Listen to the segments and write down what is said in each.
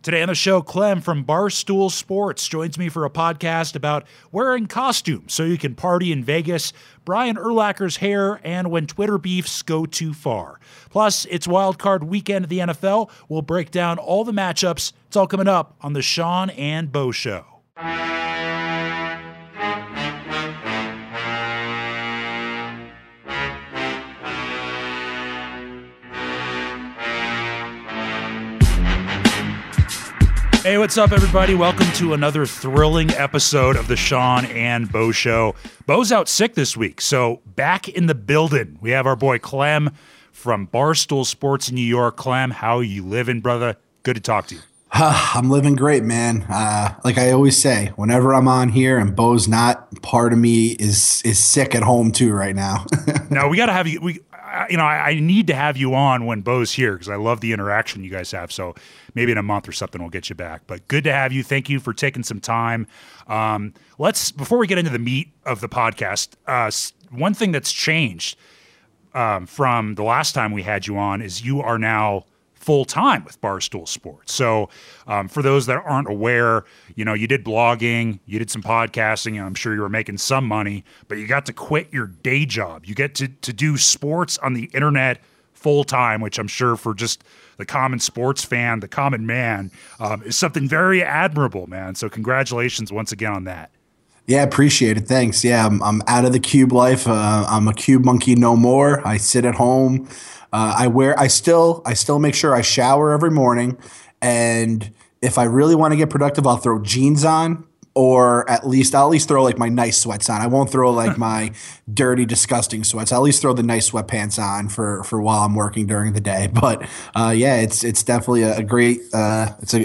Today on the show, Clem from Barstool Sports joins me for a podcast about wearing costumes so you can party in Vegas, Brian Urlacher's hair, and when Twitter beefs go too far. Plus, it's Wild Card weekend of the NFL. We'll break down all the matchups. It's all coming up on the Sean and Bo Show. Hey, what's up, everybody? Welcome to another thrilling episode of the Sean and Bo Show. Bo's out sick this week, so back in the building, we have our boy Clem from Barstool Sports in New York. Clem, how you living, brother? Good to talk to you. I'm living great, man. Like I always say, whenever I'm on here and Bo's not, part of me is sick at home too right now. No, we got to have you. I need to have you on when Bo's here because I love the interaction you guys have. So maybe in a month or something we'll get you back. But good to have you. Thank you for taking some time. Before we get into the meat of the podcast, one thing that's changed from the last time we had you on is you are now full-time with Barstool Sports. So for those that aren't aware, you did blogging, you did some podcasting, and I'm sure you were making some money, but you got to quit your day job. You get to do sports on the internet full-time, which I'm sure for just the common sports fan, the common man, is something very admirable, man. So congratulations once again on that. Yeah, appreciate it. Thanks. Yeah, I'm out of the cube life. I'm a cube monkey no more. I sit at home. I still make sure I shower every morning, and if I really want to get productive, I'll throw jeans on, or I'll at least throw like my nice sweats on. I won't throw like my dirty, disgusting sweats. I'll at least throw the nice sweatpants on for while I'm working during the day. But yeah, it's definitely a great it's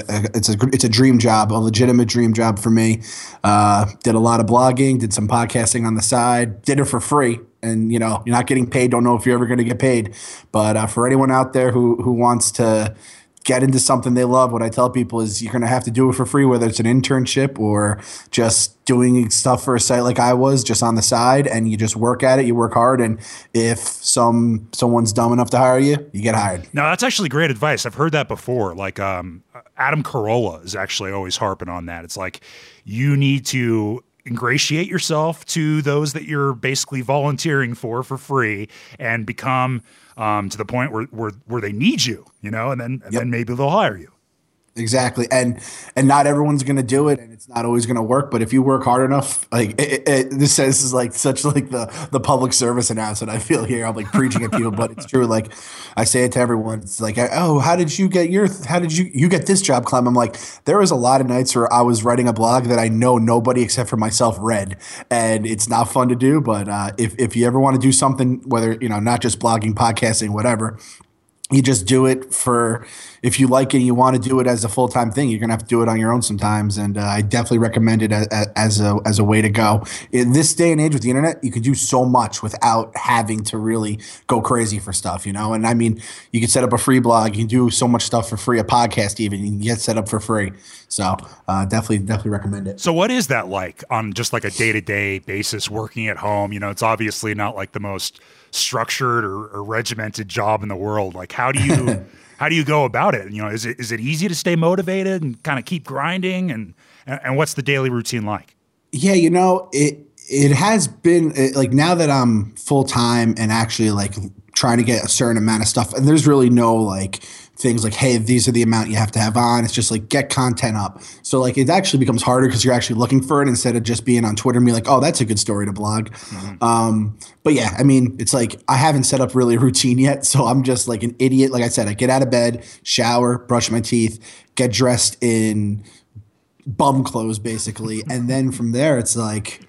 a dream job, a legitimate dream job for me. Did a lot of blogging, did some podcasting on the side, did it for free. And, you're not getting paid, don't know if you're ever going to get paid. But for anyone out there who wants to get into something they love, what I tell people is you're going to have to do it for free, whether it's an internship or just doing stuff for a site like I was, just on the side, and you just work at it, you work hard, and if someone's dumb enough to hire you, you get hired. No, that's actually great advice. I've heard that before. Like Adam Carolla is actually always harping on that. It's like you need to ingratiate yourself to those that you're basically volunteering for free and become to the point where they need you, and then maybe they'll hire you. Exactly. And not everyone's going to do it, and it's not always going to work. But if you work hard enough, like this is like such like the public service announcement I feel here. I'm like preaching at people, but it's true. Like I say it to everyone. It's like, oh, how did you get this job, Clem? I'm like, there was a lot of nights where I was writing a blog that I know nobody except for myself read, and it's not fun to do. But if you ever want to do something, whether, not just blogging, podcasting, whatever, you just do it if you like it and you want to do it as a full-time thing, you're going to have to do it on your own sometimes. And I definitely recommend it as a way to go. In this day and age with the internet, you can do so much without having to really go crazy for stuff, And I mean, you can set up a free blog. You can do so much stuff for free, a podcast even. You can get set up for free. So definitely recommend it. So what is that like on just like a day-to-day basis working at home? It's obviously not like the most structured or regimented job in the world. Like how do you go about it? Is it easy to stay motivated and kind of keep grinding, and what's the daily routine like? Yeah, it has been like, now that I'm full time and actually like trying to get a certain amount of stuff, and there's really no like things like, hey, these are the amount you have to have on. It's just like get content up. So like it actually becomes harder because you're actually looking for it instead of just being on Twitter and be like, oh, that's a good story to blog. Mm-hmm. But yeah, I mean, it's like I haven't set up really a routine yet. So I'm just like an idiot. Like I said, I get out of bed, shower, brush my teeth, get dressed in bum clothes basically. And then from there, it's like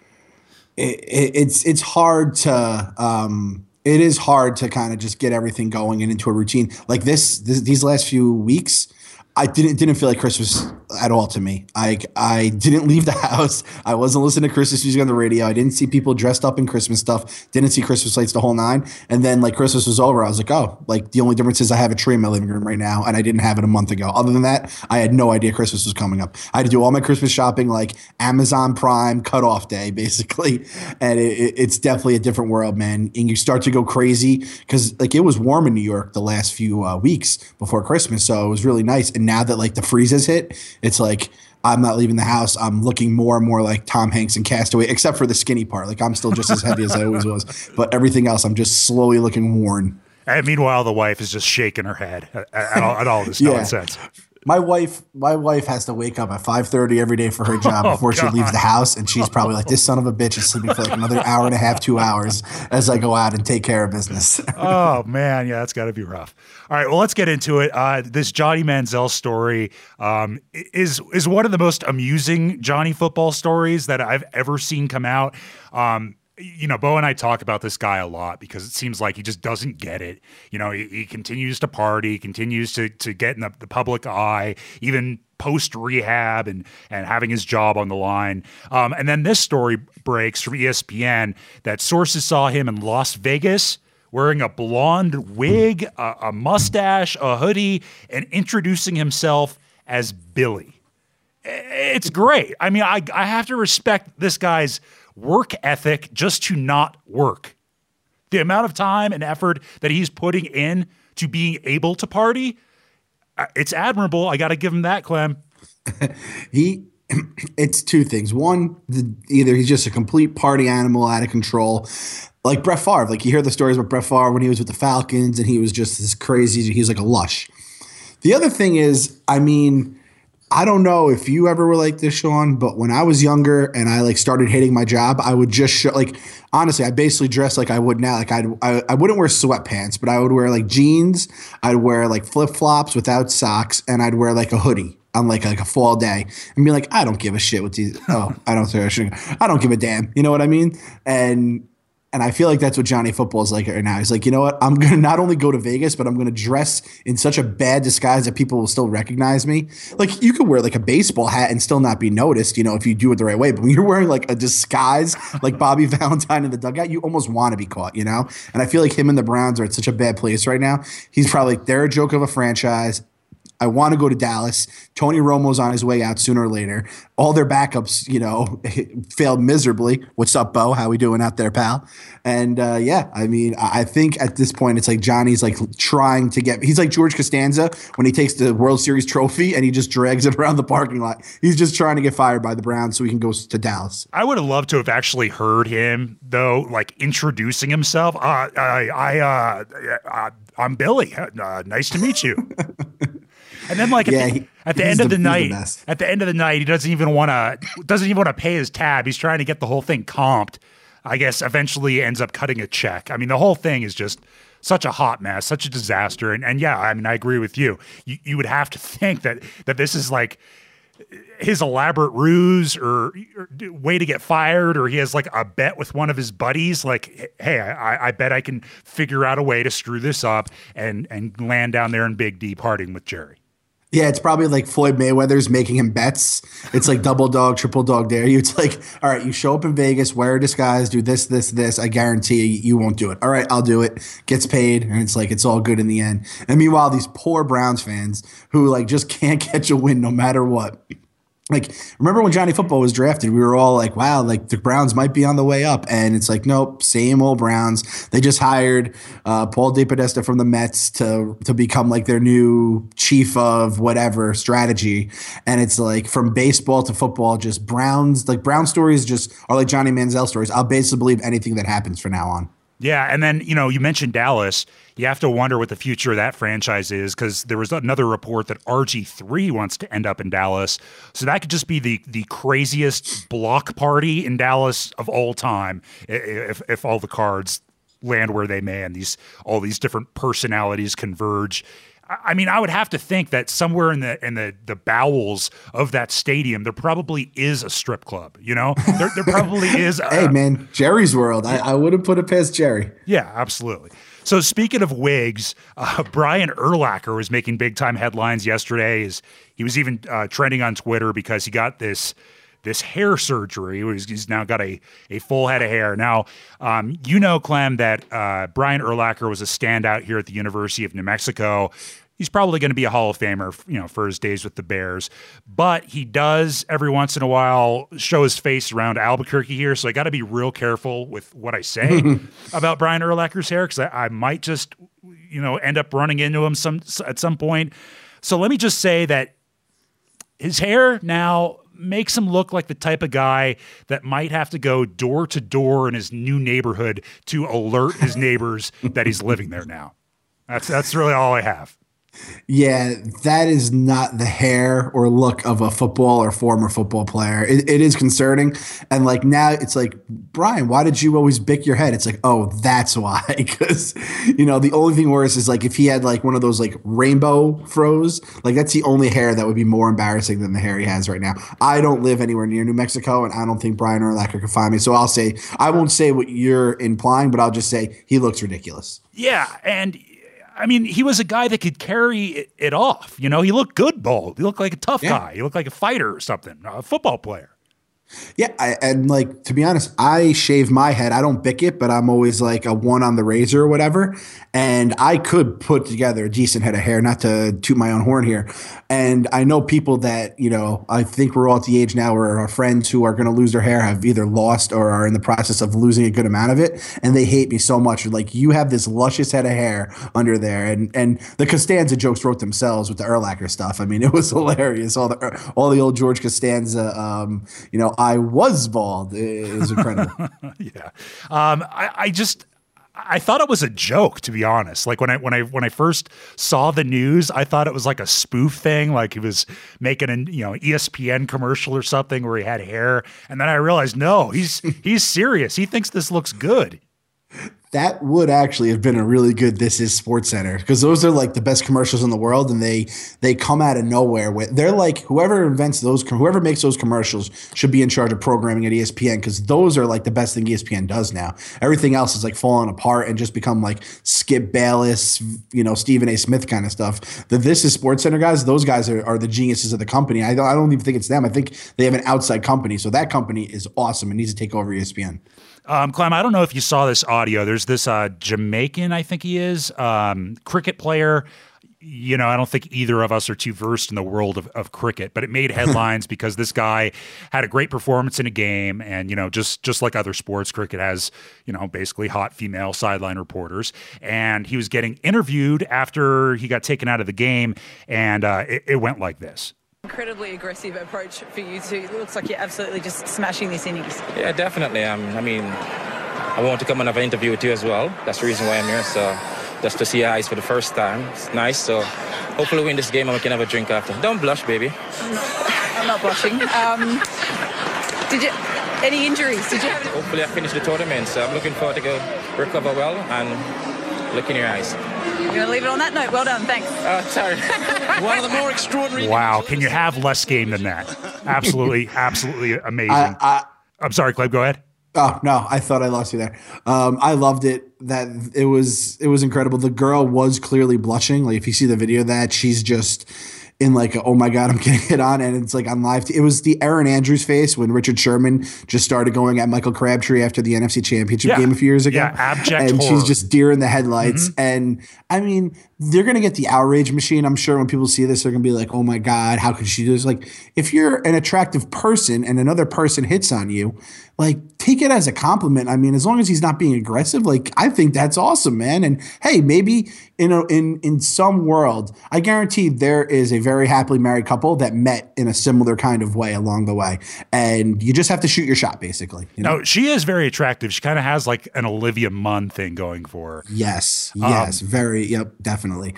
it's hard to it is hard to kind of just get everything going and into a routine. Like these last few weeks, I didn't feel like Christmas at all to me. I didn't leave the house. I wasn't listening to Christmas music on the radio. I didn't see people dressed up in Christmas stuff. Didn't see Christmas lights the whole nine. And then like Christmas was over, I was like, oh, like the only difference is I have a tree in my living room right now, and I didn't have it a month ago. Other than that, I had no idea Christmas was coming up. I had to do all my Christmas shopping like Amazon Prime cutoff day, basically. And it's definitely a different world, man. And you start to go crazy because like it was warm in New York the last few weeks before Christmas, so it was really nice. And And now that like the freeze has hit, it's like I'm not leaving the house. I'm looking more and more like Tom Hanks in Castaway, except for the skinny part. Like I'm still just as heavy as I always was, but everything else, I'm just slowly looking worn. And meanwhile, the wife is just shaking her head at all this nonsense. My wife has to wake up at 5:30 every day for her job before she leaves the house, and she's probably like, "This son of a bitch is sleeping for like another hour and a half, 2 hours as I go out and take care of business." Oh man, yeah, that's got to be rough. All right, well, let's get into it. This Johnny Manziel story is one of the most amusing Johnny football stories that I've ever seen come out. Bo and I talk about this guy a lot because it seems like he just doesn't get it. He continues to party, continues to get in the public eye, even post rehab and having his job on the line. And then this story breaks from ESPN that sources saw him in Las Vegas wearing a blonde wig, a mustache, a hoodie, and introducing himself as Billy. It's great. I mean, I have to respect this guy's work ethic just to not work. The amount of time and effort that he's putting in to being able to party, it's admirable. I got to give him that, Clem. It's two things. One, either he's just a complete party animal out of control, like Brett Favre. Like you hear the stories about Brett Favre when he was with the Falcons and he was just this crazy, he's like a lush. The other thing is, I mean, I don't know if you ever were like this, Sean, but when I was younger and I like started hating my job, I would just show, like, honestly, I basically dressed like I would now. Like I wouldn't wear sweatpants, but I would wear like jeans. I'd wear like flip flops without socks, and I'd wear like a hoodie on like a fall day and be like, I don't give a shit with these. Oh, I don't give a damn. You know what I mean? And I feel like that's what Johnny Football is like right now. He's like, you know what? I'm going to not only go to Vegas, but I'm going to dress in such a bad disguise that people will still recognize me. Like you could wear like a baseball hat and still not be noticed, if you do it the right way. But when you're wearing like a disguise like Bobby Valentine in the dugout, you almost want to be caught, And I feel like him and the Browns are at such a bad place right now. He's probably like, they're a joke of a franchise. I want to go to Dallas. Tony Romo's on his way out sooner or later. All their backups, failed miserably. What's up, Bo? How we doing out there, pal? And I mean, I think at this point it's like Johnny's like trying to he's like George Costanza when he takes the World Series trophy and he just drags it around the parking lot. He's just trying to get fired by the Browns so he can go to Dallas. I would have loved to have actually heard him though, like introducing himself. I'm Billy. Nice to meet you. And then, like at the end of the night, he doesn't even want to pay his tab. He's trying to get the whole thing comped. I guess eventually ends up cutting a check. I mean, the whole thing is just such a hot mess, such a disaster. And yeah, I mean, I agree with you. You would have to think that this is like his elaborate ruse or way to get fired, or he has like a bet with one of his buddies. Like, hey, I bet I can figure out a way to screw this up and land down there in Big D partying with Jerry. Yeah, it's probably like Floyd Mayweather's making him bets. It's like double dog, triple dog dare you. It's like, all right, you show up in Vegas, wear a disguise, do this, this, this. I guarantee you won't do it. All right, I'll do it. Gets paid, and it's like it's all good in the end. And meanwhile, these poor Browns fans who like just can't catch a win no matter what. Like, remember when Johnny Football was drafted, we were all like, wow, like the Browns might be on the way up. And it's like, nope, same old Browns. They just hired Paul DePodesta from the Mets to become like their new chief of whatever strategy. And it's like from baseball to football, just Browns, like Brown stories just are like Johnny Manziel stories. I'll basically believe anything that happens from now on. Yeah, and then, you mentioned Dallas. You have to wonder what the future of that franchise is because there was another report that RG3 wants to end up in Dallas. So that could just be the craziest block party in Dallas of all time if all the cards land where they may and all these different personalities converge. I mean, I would have to think that somewhere in the bowels of that stadium, there probably is a strip club. There probably is. Hey, man, Jerry's World. I wouldn't put it past Jerry. Yeah, absolutely. So speaking of wigs, Brian Urlacher was making big time headlines yesterday. He was even trending on Twitter because he got this hair surgery. He's now got a full head of hair. Now, Clem, that Brian Urlacher was a standout here at the University of New Mexico. He's probably going to be a Hall of Famer, for his days with the Bears. But he does every once in a while show his face around Albuquerque here, so I got to be real careful with what I say about Brian Urlacher's hair because I might just, end up running into him at some point. So let me just say that his hair now makes him look like the type of guy that might have to go door to door in his new neighborhood to alert his neighbors that he's living there now. That's really all I have. Yeah, that is not the hair or look of a football or former football player. It is concerning. And like now it's like, Brian, why did you always bick your head? It's like, oh, that's why. Because, the only thing worse is like if he had like one of those like rainbow froze, like that's the only hair that would be more embarrassing than the hair he has right now. I don't live anywhere near New Mexico, and I don't think Brian Urlacher can find me. So I won't say what you're implying, but I'll just say he looks ridiculous. Yeah, and I mean, he was a guy that could carry it off. He looked good bald. He looked like a tough guy. He looked like a fighter or something, a football player. Yeah, and like to be honest, I shave my head. I don't bick it, but I'm always like a one on the razor or whatever. And I could put together a decent head of hair, not to toot my own horn here. And I know people that, I think we're all at the age now where our friends who are going to lose their hair have either lost or are in the process of losing a good amount of it. And they hate me so much. Like, you have this luscious head of hair under there. And the Costanza jokes wrote themselves with the Urlacher stuff. I mean, it was hilarious. All the old George Costanza, I was bald. It was incredible. Yeah. I thought it was a joke, to be honest. Like when I first saw the news, I thought it was like a spoof thing, like he was making an ESPN commercial or something where he had hair, and then I realized no, he's serious. He thinks this looks good. That would actually have been a really good This Is SportsCenter, because those are like the best commercials in the world, and they come out of nowhere. They're like whoever makes those commercials should be in charge of programming at ESPN, because those are like the best thing ESPN does now. Everything else is like falling apart and just become like Skip Bayless, Stephen A. Smith kind of stuff. The This Is SportsCenter guys, those guys are the geniuses of the company. I don't even think it's them. I think they have an outside company, so that company is awesome and needs to take over ESPN. Clem, I don't know if you saw this audio. There's this Jamaican, I think he is, cricket player. I don't think either of us are too versed in the world of cricket, but it made headlines because this guy had a great performance in a game. And, just like other sports, cricket has, basically hot female sideline reporters. And he was getting interviewed after he got taken out of the game. And it went like this. Incredibly aggressive approach for you two. It looks like you're absolutely just smashing this innings. Yeah, definitely. I want to come and have an interview with you as well. That's the reason why I'm here. So just to see your eyes for the first time. It's nice. So hopefully win this game and we can have a drink after. Don't blush, baby. I'm not blushing. Did you any injuries? Did you have any? Hopefully I finish the tournament. So I'm looking forward to go recover well and look in your eyes. We're going to leave it on that note. Well done. Thanks. Sorry. One of the more extraordinary. Wow. Can you have less game than that? Absolutely amazing. I'm sorry, Clem, go ahead. Oh, no, I thought I lost you there. I loved it. That it was incredible. The girl was clearly blushing. Like, if you see the video of that, she's just in like, oh my God, I'm getting hit on. And it's like on live. It was the Erin Andrews face when Richard Sherman just started going at Michael Crabtree after the NFC Championship game a few years ago. Yeah, abject and horror. She's just deer in the headlights. Mm-hmm. And I mean, they're going to get the outrage machine. I'm sure when people see this, they're going to be like, oh my God, how could she do this? Like, if you're an attractive person and another person hits on you, like, take it as a compliment. I mean, as long as he's not being aggressive, like, I think that's awesome, man. And hey, maybe in some world, I guarantee there is a very happily married couple that met in a similar kind of way along the way. And you just have to shoot your shot, basically. No, she is very attractive. She kind of has like an Olivia Munn thing going for her. Yes, yep, definitely.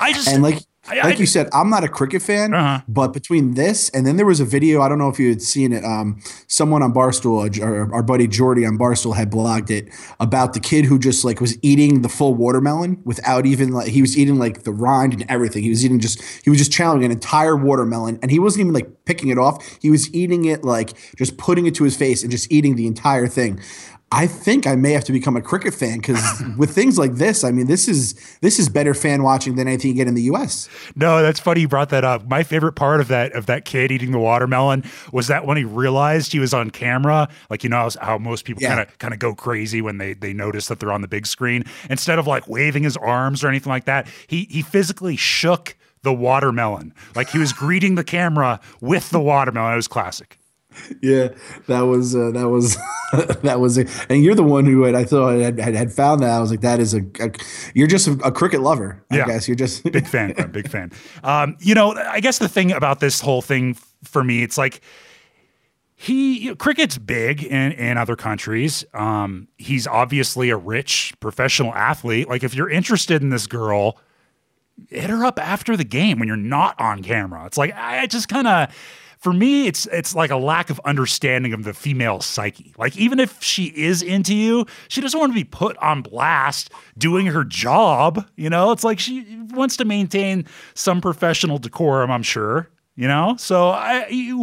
You said, I'm not a cricket fan, but between this and then there was a video, I don't know if you had seen it, someone on Barstool, our buddy Jordy on Barstool had blogged it about the kid who just like was eating the full watermelon without even like, he was eating like the rind and everything. He was just chowing an entire watermelon, and he wasn't even like picking it off. He was eating it, like just putting it to his face and just eating the entire thing. I think I may have to become a cricket fan, because with things like this, I mean, this is better fan watching than anything you get in the U.S. No, that's funny you brought that up. My favorite part of that kid eating the watermelon was that when he realized he was on camera, like, how most people kind of go crazy when they notice that they're on the big screen. Instead of like waving his arms or anything like that, he physically shook the watermelon, like he was greeting the camera with the watermelon. It was classic. Yeah, that was that was it. And you're the one who I thought had found that. I was like, that is you're just a cricket lover. I guess you're just big fan, big fan. I guess the thing about this whole thing for me, it's like cricket's big in other countries. He's obviously a rich professional athlete. Like if you're interested in this girl, hit her up after the game when you're not on camera. It's like, I just kind of, for me, it's like a lack of understanding of the female psyche. Like even if she is into you, she doesn't want to be put on blast doing her job. It's like she wants to maintain some professional decorum, I'm sure, So he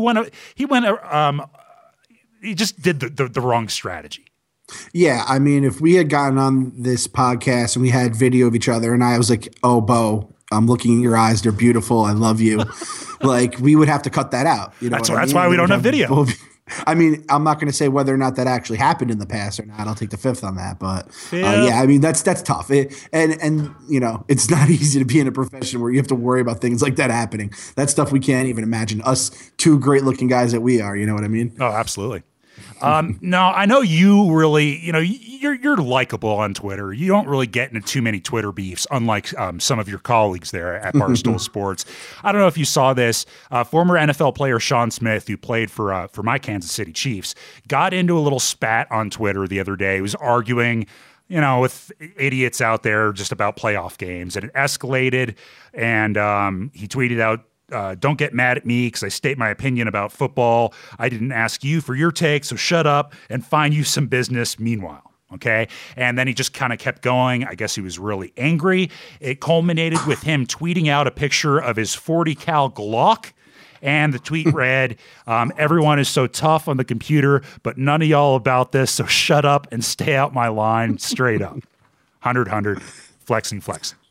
just did the wrong strategy. Yeah, I mean, if we had gotten on this podcast and we had video of each other and I was like, oh, Bo, I'm looking in your eyes. They're beautiful. I love you. Like, we would have to cut that out. That's why we don't have video. I mean, I'm not going to say whether or not that actually happened in the past or not. I'll take the fifth on that. But I mean, that's tough. And it's not easy to be in a profession where you have to worry about things like that happening. That's stuff we can't even imagine. Us two great looking guys that we are. You know what I mean? Oh, absolutely. No, I know you really, you're likable on Twitter. You don't really get into too many Twitter beefs, unlike some of your colleagues there at Barstool Sports. I don't know if you saw this. Former NFL player Sean Smith, who played for my Kansas City Chiefs, got into a little spat on Twitter the other day. He was arguing with idiots out there just about playoff games, and it escalated. And he tweeted out, don't get mad at me because I state my opinion about football. I didn't ask you for your take, so shut up and find you some business meanwhile. Okay. And then he just kind of kept going. I guess he was really angry. It culminated with him tweeting out a picture of his 40 cal Glock. And the tweet read, everyone is so tough on the computer, but none of y'all about this. So shut up and stay out my line straight up. 100, flexing.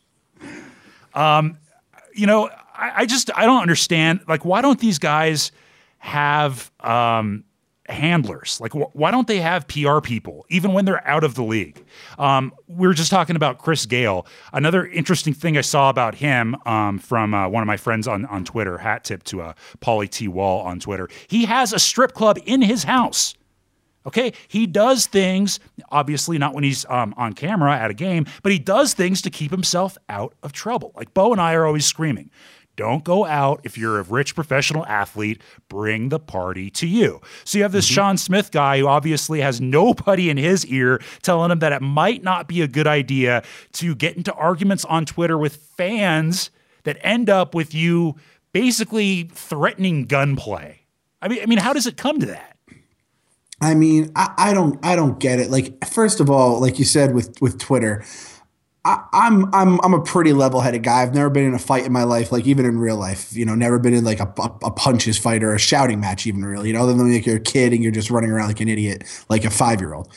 I don't understand. Like, why don't these guys have handlers? Like, why don't they have PR people, even when they're out of the league? We were just talking about Chris Gale. Another interesting thing I saw about him from one of my friends on Twitter, hat tip to Paulie T. Wall on Twitter. He has a strip club in his house. Okay, he does things, obviously not when he's on camera at a game, but he does things to keep himself out of trouble. Like Bo and I are always screaming, don't go out if you're a rich professional athlete, bring the party to you. So you have this Sean Smith guy who obviously has nobody in his ear telling him that it might not be a good idea to get into arguments on Twitter with fans that end up with you basically threatening gunplay. I mean, how does it come to that? I mean, I don't get it. Like, first of all, like you said with Twitter, I'm a pretty level-headed guy. I've never been in a fight in my life, like even in real life. Never been in like a punches fight or a shouting match, even really. Other than like you're a kid and you're just running around like an idiot, like a 5-year-old.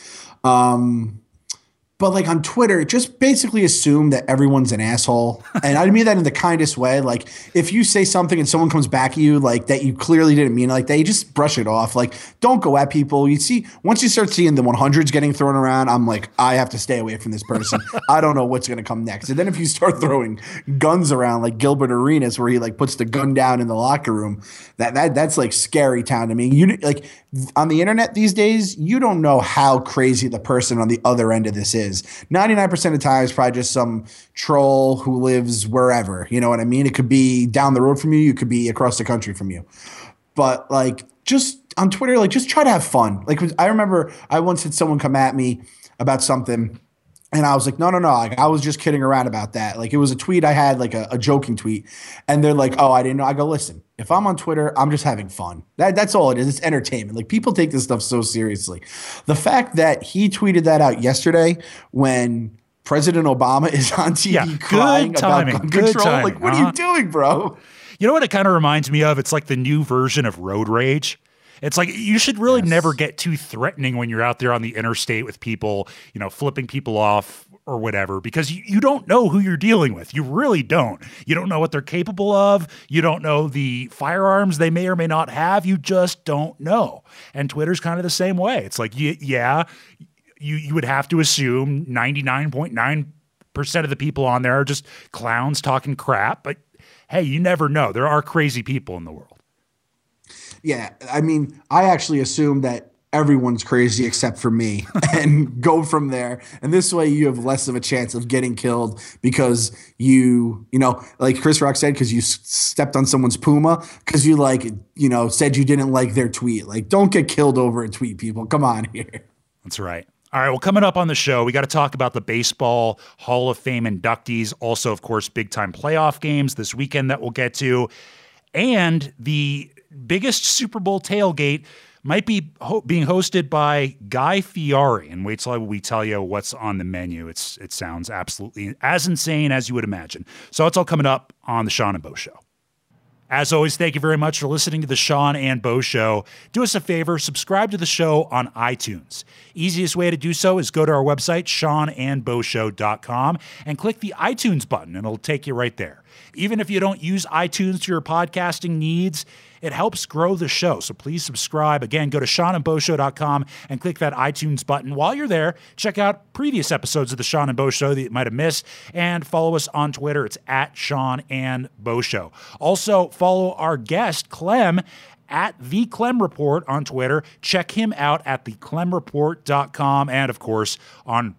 But like on Twitter, just basically assume that everyone's an asshole. And I mean that in the kindest way. Like if you say something and someone comes back at you like that you clearly didn't mean like that, you just brush it off. Like don't go at people. You see, once you start seeing the 100s getting thrown around, I'm like, I have to stay away from this person. I don't know what's going to come next. And then if you start throwing guns around like Gilbert Arenas where he like puts the gun down in the locker room, that's like scary town to me. You like on the internet these days, you don't know how crazy the person on the other end of this is. 99% of the time, it's probably just some troll who lives wherever. You know what I mean? It could be down the road from you. It could be across the country from you. But like, just on Twitter, like, just try to have fun. Like, I remember I once had someone come at me about something, and I was like, no. Like, I was just kidding around about that. Like, it was a tweet I had, like a joking tweet. And they're like, oh, I didn't know. I go, listen, if I'm on Twitter, I'm just having fun. That's all it is. It's entertainment. Like, people take this stuff so seriously. The fact that he tweeted that out yesterday when President Obama is on TV crying about gun control, like, what are you doing, bro? You know what it kind of reminds me of? It's like the new version of road rage. It's like you should really never get too threatening when you're out there on the interstate with people, flipping people off or whatever, because you don't know who you're dealing with. You really don't. You don't know what they're capable of. You don't know the firearms they may or may not have. You just don't know. And Twitter's kind of the same way. It's like, you would have to assume 99.9% of the people on there are just clowns talking crap. But hey, you never know. There are crazy people in the world. Yeah, I mean, I actually assume that everyone's crazy except for me and go from there. And this way you have less of a chance of getting killed because like Chris Rock said, because you stepped on someone's Puma, because you said you didn't like their tweet. Like, don't get killed over a tweet, people. Come on here. That's right. All right, well, coming up on the show, we got to talk about the Baseball Hall of Fame inductees. Also, of course, big-time playoff games this weekend that we'll get to. And the biggest Super Bowl tailgate might be being hosted by Guy Fieri. And wait till we tell you what's on the menu. It sounds absolutely as insane as you would imagine. So it's all coming up on the Sean and Bo Show. As always, thank you very much for listening to the Sean and Bo Show. Do us a favor, subscribe to the show on iTunes. Easiest way to do so is go to our website, seanandboshow.com, and click the iTunes button, and it'll take you right there. Even if you don't use iTunes for your podcasting needs, it helps grow the show. So please subscribe. Again, go to seanandboshow.com and click that iTunes button. While you're there, check out previous episodes of the Sean and Bo Show that you might have missed, and follow us on Twitter. It's at Sean and Bo Show. Also, follow our guest, Clem, at The Clem Report on Twitter. Check him out at theclemreport.com and, of course, on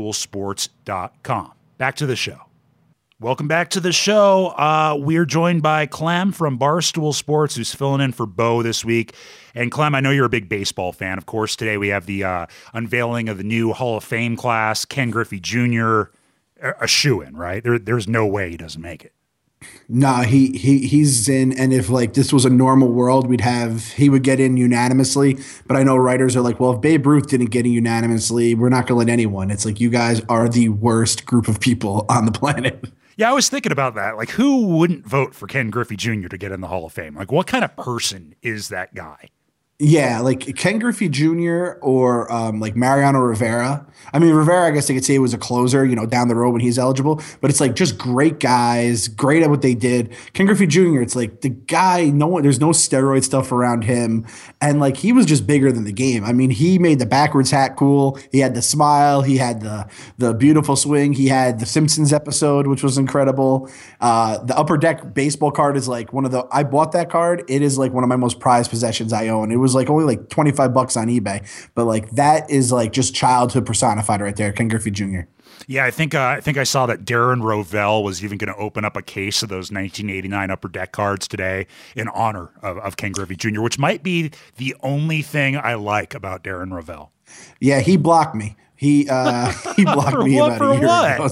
barstoolsports.com. Back to the show. Welcome back to the show. We're joined by Clem from Barstool Sports, who's filling in for Bo this week. And Clem, I know you're a big baseball fan. Of course, today we have the unveiling of the new Hall of Fame class, Ken Griffey Jr., a shoo-in, right? There's no way he doesn't make it. No, he's in, and if like this was a normal world, he would get in unanimously. But I know writers are like, well, if Babe Ruth didn't get in unanimously, we're not gonna let anyone. It's like, you guys are the worst group of people on the planet. Yeah, I was thinking about that. Like, who wouldn't vote for Ken Griffey Jr. to get in the Hall of Fame? Like, what kind of person is that guy? Yeah, like Ken Griffey Jr. or like Mariano Rivera. I mean, Rivera, I guess I could say was a closer, down the road when he's eligible. But it's like just great guys, great at what they did. Ken Griffey Jr., it's like the guy, there's no steroid stuff around him. And like he was just bigger than the game. I mean, he made the backwards hat cool. He had the smile. He had the beautiful swing. He had the Simpsons episode, which was incredible. The Upper Deck baseball card is like I bought that card. It is like one of my most prized possessions I own. It was like only like $25 on eBay, but like that is like just childhood personified right there. Ken Griffey Jr. Yeah, I think I saw that Darren Rovell was even going to open up a case of those 1989 Upper Deck cards today in honor of Ken Griffey Jr., which might be the only thing I like about Darren Rovell. Yeah, he blocked me. He blocked me about a year ago.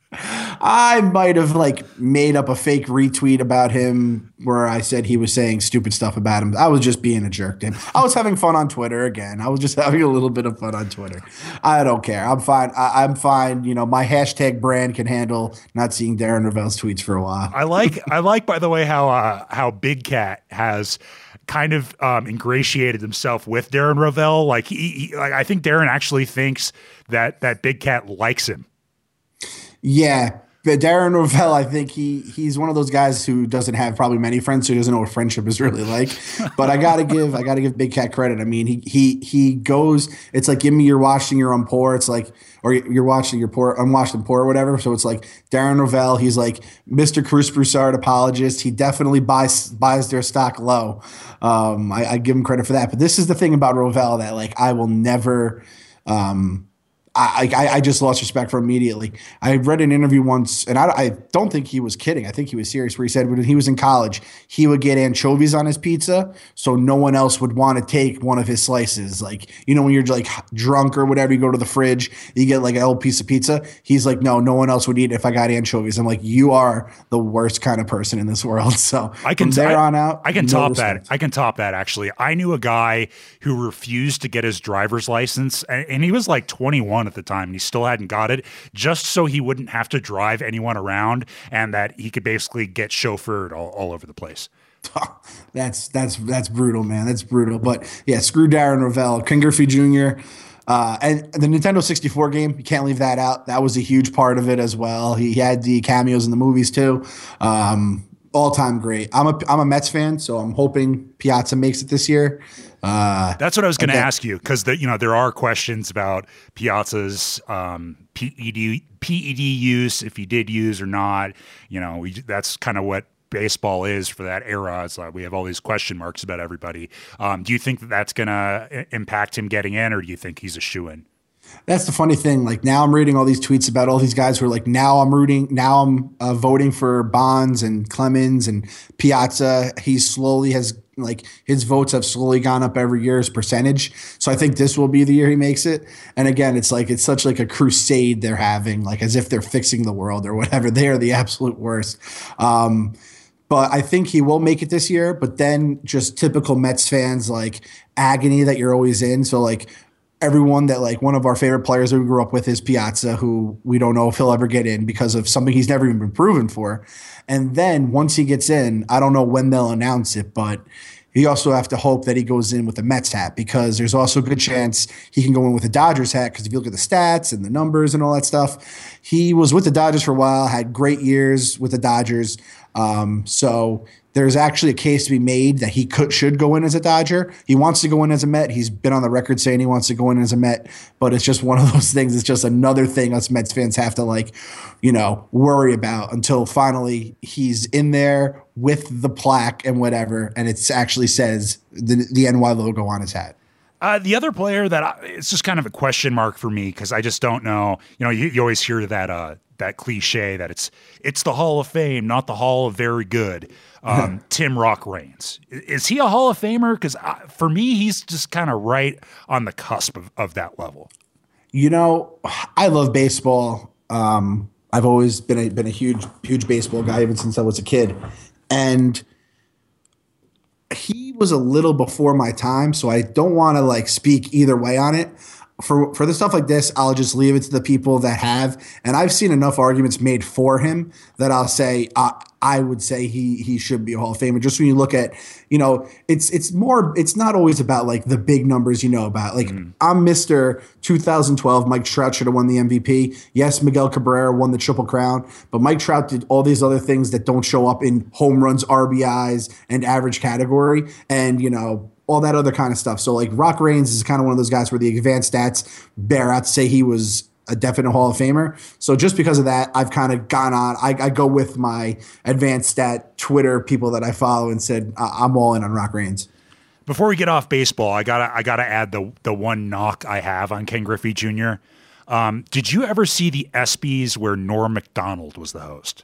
I might have like made up a fake retweet about him where I said he was saying stupid stuff about him. I was just being a jerk to him. I was having fun on Twitter again. I was just having a little bit of fun on Twitter. I don't care. I'm fine. I'm fine. My hashtag brand can handle not seeing Darren Rovell's tweets for a while. I like, by the way, how Big Cat has kind of ingratiated himself with Darren Rovell. Like I think Darren actually thinks that Big Cat likes him. Yeah, but Darren Rovell, I think he's one of those guys who doesn't have probably many friends, so he doesn't know what friendship is really like. But I gotta give Big Cat credit. I mean, he goes. It's like, give me your washing your own pour. It's like, or you're watching your pour, unwashed and pour or whatever. So it's like Darren Rovell. He's like Mr. Cruz Broussard apologist. He definitely buys their stock low. I give him credit for that. But this is the thing about Rovell that like I will never. I just lost respect for him immediately. I read an interview once, and I don't think he was kidding. I think he was serious, where he said when he was in college, he would get anchovies on his pizza so no one else would want to take one of his slices. Like, when you're like drunk or whatever, you go to the fridge, you get like an old piece of pizza. He's like, no one else would eat it if I got anchovies. I'm like, you are the worst kind of person in this world. So I can top that. I can top that, actually. I knew a guy who refused to get his driver's license, and he was like 21 at the time, and he still hadn't got it, just so he wouldn't have to drive anyone around and that he could basically get chauffeured all over the place. That's brutal, man. That's brutal. But yeah, screw Darren Rovell. Ken Griffey Jr. And the Nintendo 64 game, you can't leave that out. That was a huge part of it as well. He had the cameos in the movies too. All-time great. I'm a Mets fan, so I'm hoping Piazza makes it this year. That's what I was going to ask you, because there are questions about Piazza's PED use, if he did use or not. That's kind of what baseball is for that era. It's like we have all these question marks about everybody. Do you think that that's going to impact him getting in, or do you think he's a shoo-in? That's the funny thing. Like now I'm reading all these tweets about all these guys who are like, now I'm voting for Bonds and Clemens and Piazza. He slowly has like his votes have slowly gone up every year's percentage. So I think this will be the year he makes it. And again, it's like, it's such like a crusade they're having, like as if they're fixing the world or whatever. They are the absolute worst. But I think he will make it this year, but then just typical Mets fans, like agony that you're always in. So like, everyone that like one of our favorite players that we grew up with is Piazza, who we don't know if he'll ever get in because of something he's never even been proven for. And then once he gets in, I don't know when they'll announce it, but you also have to hope that he goes in with a Mets hat, because there's also a good chance he can go in with a Dodgers hat, because if you look at the stats and the numbers and all that stuff, he was with the Dodgers for a while, had great years with the Dodgers. So there's actually a case to be made that he should go in as a Dodger. He wants to go in as a Met. He's been on the record saying he wants to go in as a Met, but it's just one of those things. It's just another thing us Mets fans have to worry about until finally he's in there with the plaque and whatever, and it actually says the NY logo on his hat. The other player that it's just kind of a question mark for me, because I just don't know. You always hear that cliche that it's the Hall of Fame, not the Hall of Very Good. Tim Rock Raines. Is he a Hall of Famer? Because for me, he's just kind of right on the cusp of that level. I love baseball. I've always been a huge baseball guy even since I was a kid, and he was a little before my time, so I don't want to speak either way on it. For the stuff like this, I'll just leave it to the people that have, and I've seen enough arguments made for him that I'll say I would say he should be a Hall of Famer. Just when you look at, it's not always about the big numbers about. I'm Mr. 2012. Mike Trout should have won the MVP. Yes, Miguel Cabrera won the Triple Crown, but Mike Trout did all these other things that don't show up in home runs, RBIs, and average category, and all that other kind of stuff. So Rock Raines is kind of one of those guys where the advanced stats bear out to say he was a definite Hall of Famer. So just because of that, I've kind of gone on. I go with my advanced stat Twitter people that I follow and said I'm all in on Rock Raines. Before we get off baseball, I gotta add the one knock I have on Ken Griffey Jr. Did you ever see the ESPYs where Norm Macdonald was the host?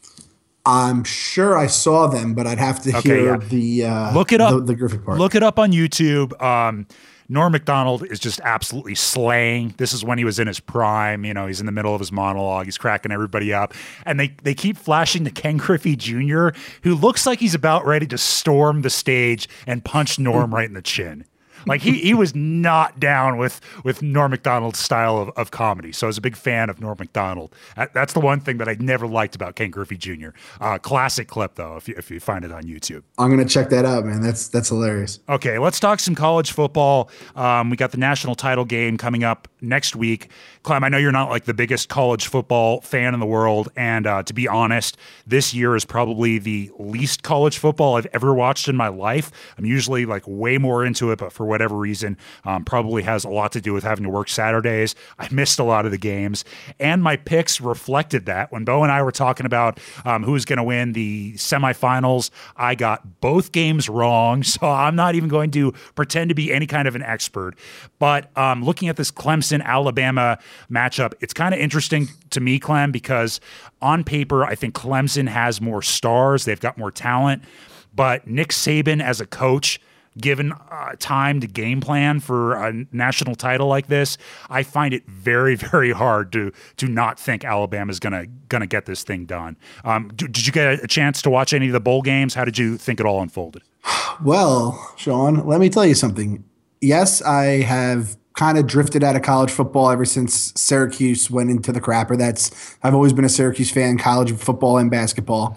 I'm sure I saw them, but I'd have to hear the look it up. The Griffey part. Look it up on YouTube. Norm Macdonald is just absolutely slaying. This is when he was in his prime. He's in the middle of his monologue. He's cracking everybody up. And they keep flashing to Ken Griffey Jr., who looks like he's about ready to storm the stage and punch Norm right in the chin. He was not down with Norm Macdonald's style of comedy. So I was a big fan of Norm Macdonald. That's the one thing that I never liked about Ken Griffey Jr. Classic clip, though, if you find it on YouTube. I'm going to check that out, man. That's hilarious. Okay, let's talk some college football. We got the national title game coming up next week. Clem, I know you're not the biggest college football fan in the world. And to be honest, this year is probably the least college football I've ever watched in my life. I'm usually way more into it, but for whatever reason, probably has a lot to do with having to work Saturdays. I missed a lot of the games, and my picks reflected that. When Bo and I were talking about who was going to win the semifinals, I got both games wrong, so I'm not even going to pretend to be any kind of an expert. But looking at this Clemson-Alabama matchup, it's kind of interesting to me, Clem, because on paper, I think Clemson has more stars. They've got more talent, but Nick Saban as a coach, given time to game plan for a national title like this, I find it very, very hard to not think Alabama's gonna get this thing done. Did you get a chance to watch any of the bowl games? How did you think it all unfolded? Well, Sean, let me tell you something. Yes, I have kind of drifted out of college football ever since Syracuse went into the crapper. I've always been a Syracuse fan, college football and basketball.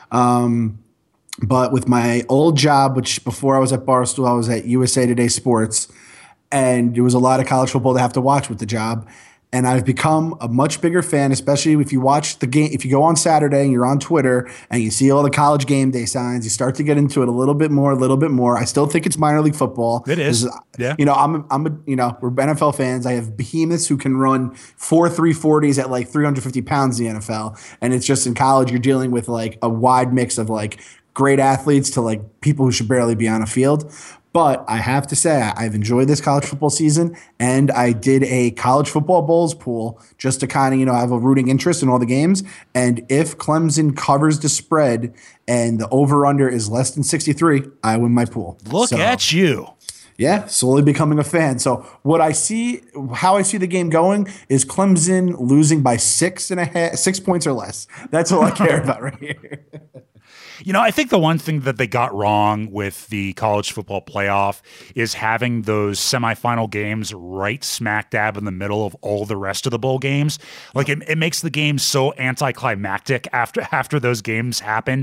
But with my old job, which before I was at Barstool, I was at USA Today Sports, and there was a lot of college football to have to watch with the job. and I've become a much bigger fan, especially if you watch the game. If you go on Saturday and you're on Twitter and you see all the college game day signs, you start to get into it a little bit more. I still think it's minor league football. It is. Yeah. You know, we're NFL fans. I have behemoths who can run 340s at like 350 pounds in the NFL. And it's just in college, you're dealing with like a wide mix of like great athletes to like people who should barely be on a field. But I have to say, I've enjoyed this college football season, and I did a college football bowls pool just to kind of, have a rooting interest in all the games. And if Clemson covers the spread and the over-under is less than 63, I win my pool. Look at you. Yeah, slowly becoming a fan. So how I see the game going is Clemson losing by 6 points or less. That's all I care about right here. I think the one thing that they got wrong with the college football playoff is having those semifinal games right smack dab in the middle of all the rest of the bowl games. Like it makes the game so anticlimactic after those games happen.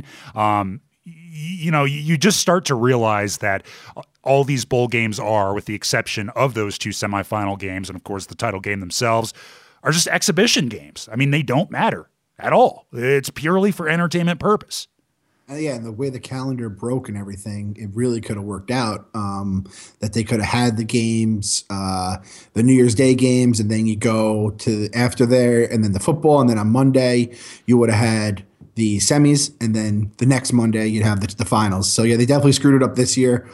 You just start to realize that all these bowl games are, with the exception of those two semifinal games and of course the title game themselves, are just exhibition games. I mean, they don't matter at all. It's purely for entertainment purpose. Yeah, and the way the calendar broke and everything, it really could have worked out. That they could have had the games, the New Year's Day games, and then you go to after there, and then the football, and then on Monday you would have had the semis, and then the next Monday you'd have the finals. So yeah, they definitely screwed it up this year.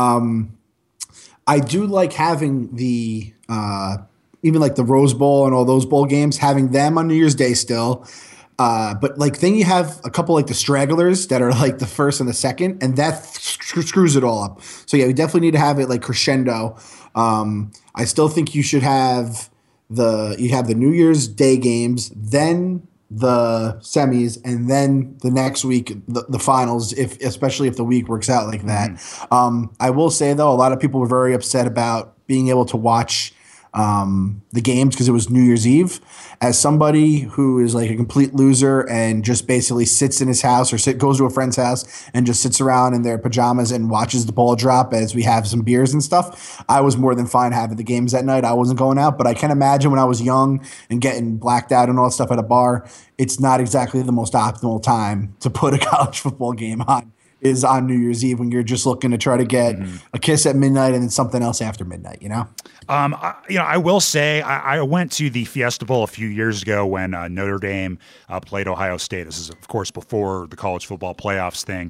I do like having the even like the Rose Bowl and all those bowl games, having them on New Year's Day still. But like then you have a couple like the stragglers that are like the first and the second, and that screws it all up. So yeah, we definitely need to have it like crescendo. I still think you should have the New Year's Day games, then the semis, and then the next week the finals, especially if the week works out like that. I will say though, a lot of people were very upset about being able to watch the games because it was New Year's Eve. As somebody who is like a complete loser and just basically sits in his house or goes to a friend's house and just sits around in their pajamas and watches the ball drop as we have some beers and stuff, I was more than fine having the games that night. I wasn't going out, but I can imagine when I was young and getting blacked out and all that stuff at a bar, it's not exactly the most optimal time to put a college football game on. Is on New Year's Eve when you're just looking to try to get a kiss at midnight and then something else after midnight, I will say I went to the Fiesta Bowl a few years ago when Notre Dame played Ohio State. This is, of course, before the college football playoffs thing.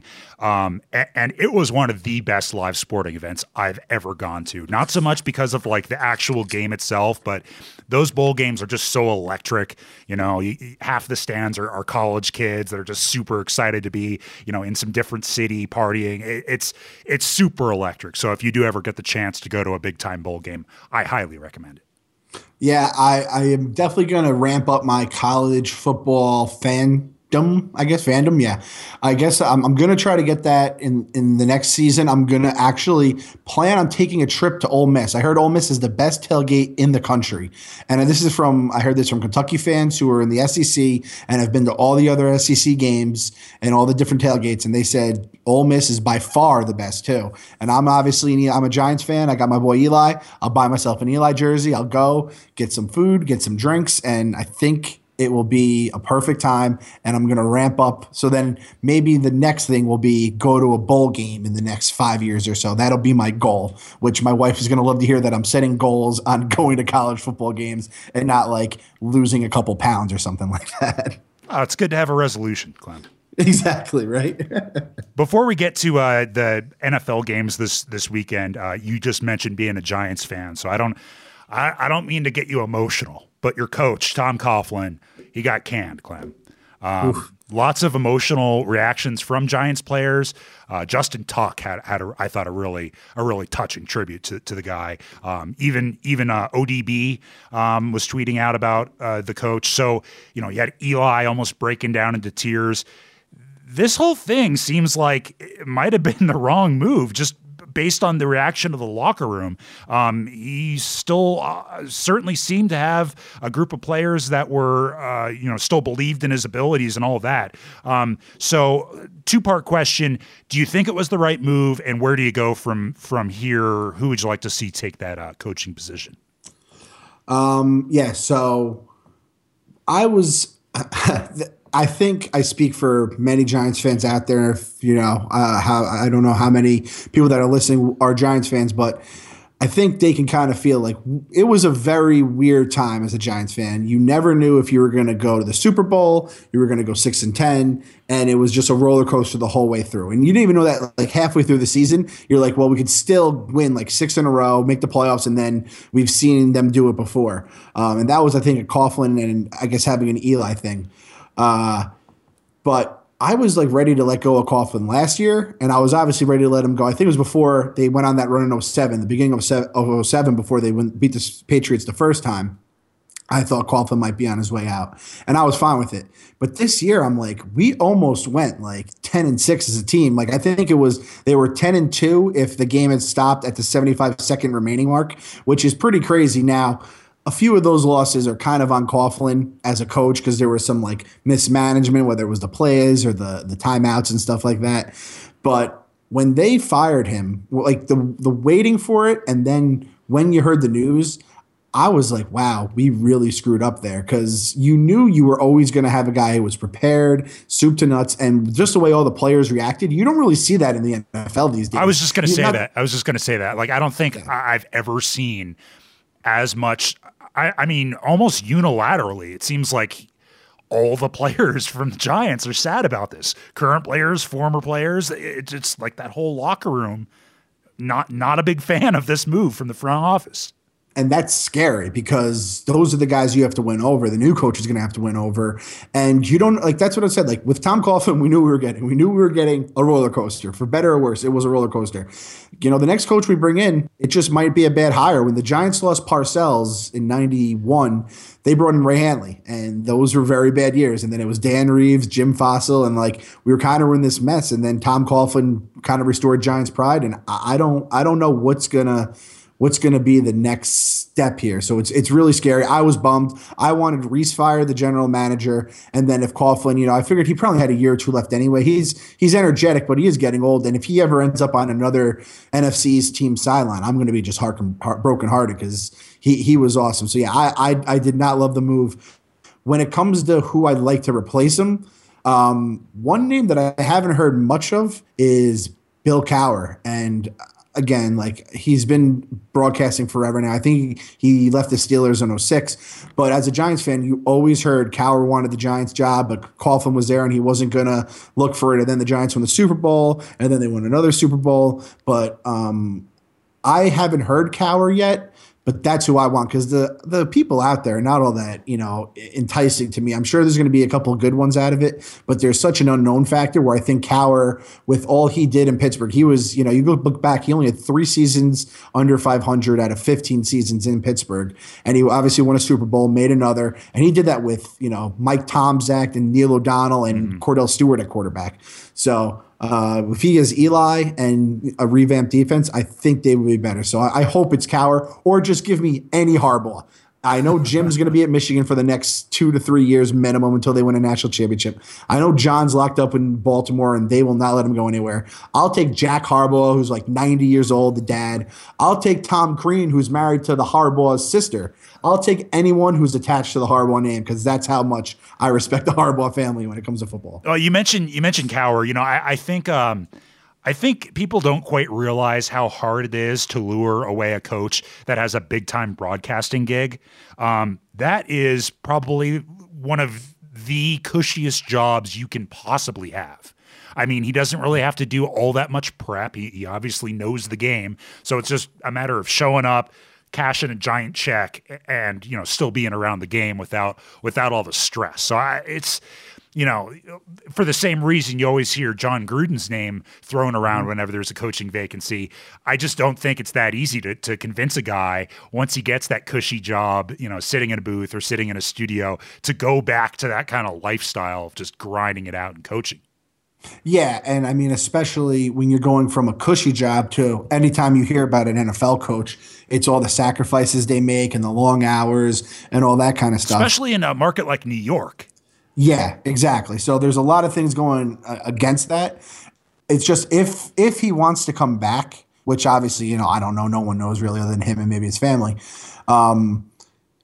And it was one of the best live sporting events I've ever gone to. Not so much because of like the actual game itself, but those bowl games are just so electric. Half the stands are college kids that are just super excited to be, in some different city partying. It's super electric. So if you do ever get the chance to go to a big time bowl game, I highly recommend it. Yeah, I am definitely going to ramp up my college football fandom. Yeah, I guess I'm going to try to get that in the next season. I'm going to actually plan on taking a trip to Ole Miss. I heard Ole Miss is the best tailgate in the country. And I heard this from Kentucky fans who are in the SEC and have been to all the other SEC games and all the different tailgates. And they said Ole Miss is by far the best too. And I'm a Giants fan. I got my boy Eli. I'll buy myself an Eli jersey. I'll go get some food, get some drinks. And I think it will be a perfect time, and I'm going to ramp up. So then maybe the next thing will be go to a bowl game in the next 5 years or so. That'll be my goal, which my wife is going to love to hear that I'm setting goals on going to college football games and not like losing a couple pounds or something like that. Oh, it's good to have a resolution, Clem. Exactly, right? Before we get to the NFL games this weekend, you just mentioned being a Giants fan, so I don't mean to get you emotional, but your coach, Tom Coughlin, he got canned, Clem. Lots of emotional reactions from Giants players. Justin Tuck had I thought a really touching tribute to the guy. Even ODB was tweeting out about the coach. So you had Eli almost breaking down into tears. This whole thing seems like it might have been the wrong move, just based on the reaction of the locker room. He still certainly seemed to have a group of players that were, still believed in his abilities and all of that. So two-part question. Do you think it was the right move, and where do you go from here? Who would you like to see take that coaching position? Yeah, so I was, I think I speak for many Giants fans out there. If you know, how I don't know how many people that are listening are Giants fans, but I think they can kind of feel like it was a very weird time as a Giants fan. You never knew if you were going to go to the Super Bowl, you were going to go 6-10, and it was just a roller coaster the whole way through. And you didn't even know that like halfway through the season, you're like, well, we could still win like 6 in a row, make the playoffs, and then we've seen them do it before. And that was, I think, a Coughlin and I guess having an Eli thing. But I was like ready to let go of Coughlin last year, and I was obviously ready to let him go. I think it was before they went on that run in 07, the beginning of 07, before they beat the Patriots the first time. I thought Coughlin might be on his way out, and I was fine with it. But this year, I'm like, we almost went like 10-6 as a team. Like I think it was they were 10-2 if the game had stopped at the 75-second remaining mark, which is pretty crazy. Now, a few of those losses are kind of on Coughlin as a coach because there was some like mismanagement, whether it was the plays or the timeouts and stuff like that. But when they fired him, like the waiting for it, and then when you heard the news, I was like, wow, we really screwed up there, because you knew you were always going to have a guy who was prepared, soup to nuts, and just the way all the players reacted, you don't really see that in the NFL these days. I was just going to say that. Like, I don't think I've ever seen as much. I mean, almost unilaterally, it seems like all the players from the Giants are sad about this. Current players, former players. It's like that whole locker room, not a big fan of this move from the front office. And that's scary because those are the guys you have to win over. The new coach is going to have to win over. And you don't like, that's what I said. Like with Tom Coughlin, we knew we were getting a roller coaster. For better or worse, it was a roller coaster. You know, the next coach we bring in, it just might be a bad hire. When the Giants lost Parcells in 91, they brought in Ray Handley, and those were very bad years. And then it was Dan Reeves, Jim Fossil, and like we were kind of in this mess. And then Tom Coughlin kind of restored Giants pride. And I don't know what's gonna be the next step here. So it's really scary. I was bummed. I wanted Reese fire the general manager, and then if Coughlin, you know, I figured he probably had a year or two left anyway. He's energetic, but he is getting old, and if he ever ends up on another NFC's team sideline, I'm going to be just broken hearted because he was awesome. So yeah, I did not love the move. When it comes to who I'd like to replace him, one name that I haven't heard much of is Bill Cowher, and again, like he's been broadcasting forever now. I think he left the Steelers in 06. But as a Giants fan, you always heard Cowher wanted the Giants job, but Coughlin was there and he wasn't going to look for it. And then the Giants won the Super Bowl, and then they won another Super Bowl. But I haven't heard Cowher yet. But that's who I want, because the people out there are not all that, you know, enticing to me. I'm sure there's going to be a couple of good ones out of it, but there's such an unknown factor where I think Cowher, with all he did in Pittsburgh, he was, you know, you look back, he only had 3 seasons under 500 out of 15 seasons in Pittsburgh. And he obviously won a Super Bowl, made another. And he did that with, you know, Mike Tomczak and Neil O'Donnell and Cordell Stewart at quarterback. So if he has Eli and a revamped defense, I think they would be better. So I hope it's Cowher, or just give me any Harbaugh. I know Jim's going to be at Michigan for the next 2 to 3 years minimum until they win a national championship. I know John's locked up in Baltimore, and they will not let him go anywhere. I'll take Jack Harbaugh, who's like 90 years old, the dad. I'll take Tom Crean, who's married to the Harbaugh's sister. I'll take anyone who's attached to the Harbaugh name, because that's how much I respect the Harbaugh family when it comes to football. Oh, you mentioned Cowher. You know, I think people don't quite realize how hard it is to lure away a coach that has a big-time broadcasting gig. That is probably one of the cushiest jobs you can possibly have. I mean, he doesn't really have to do all that much prep. He obviously knows the game. So it's just a matter of showing up, cashing a giant check, and, you know, still being around the game without all the stress. So it's, you know, for the same reason you always hear John Gruden's name thrown around whenever there's a coaching vacancy. I just don't think it's that easy to convince a guy, once he gets that cushy job, you know, sitting in a booth or sitting in a studio, to go back to that kind of lifestyle of just grinding it out and coaching. Yeah, and I mean, especially when you're going from a cushy job to anytime you hear about an NFL coach, it's all the sacrifices they make and the long hours and all that kind of stuff. Especially in a market like New York. Yeah, exactly. So there's a lot of things going against that. It's just if he wants to come back, which obviously, you know, I don't know, no one knows really other than him and maybe his family.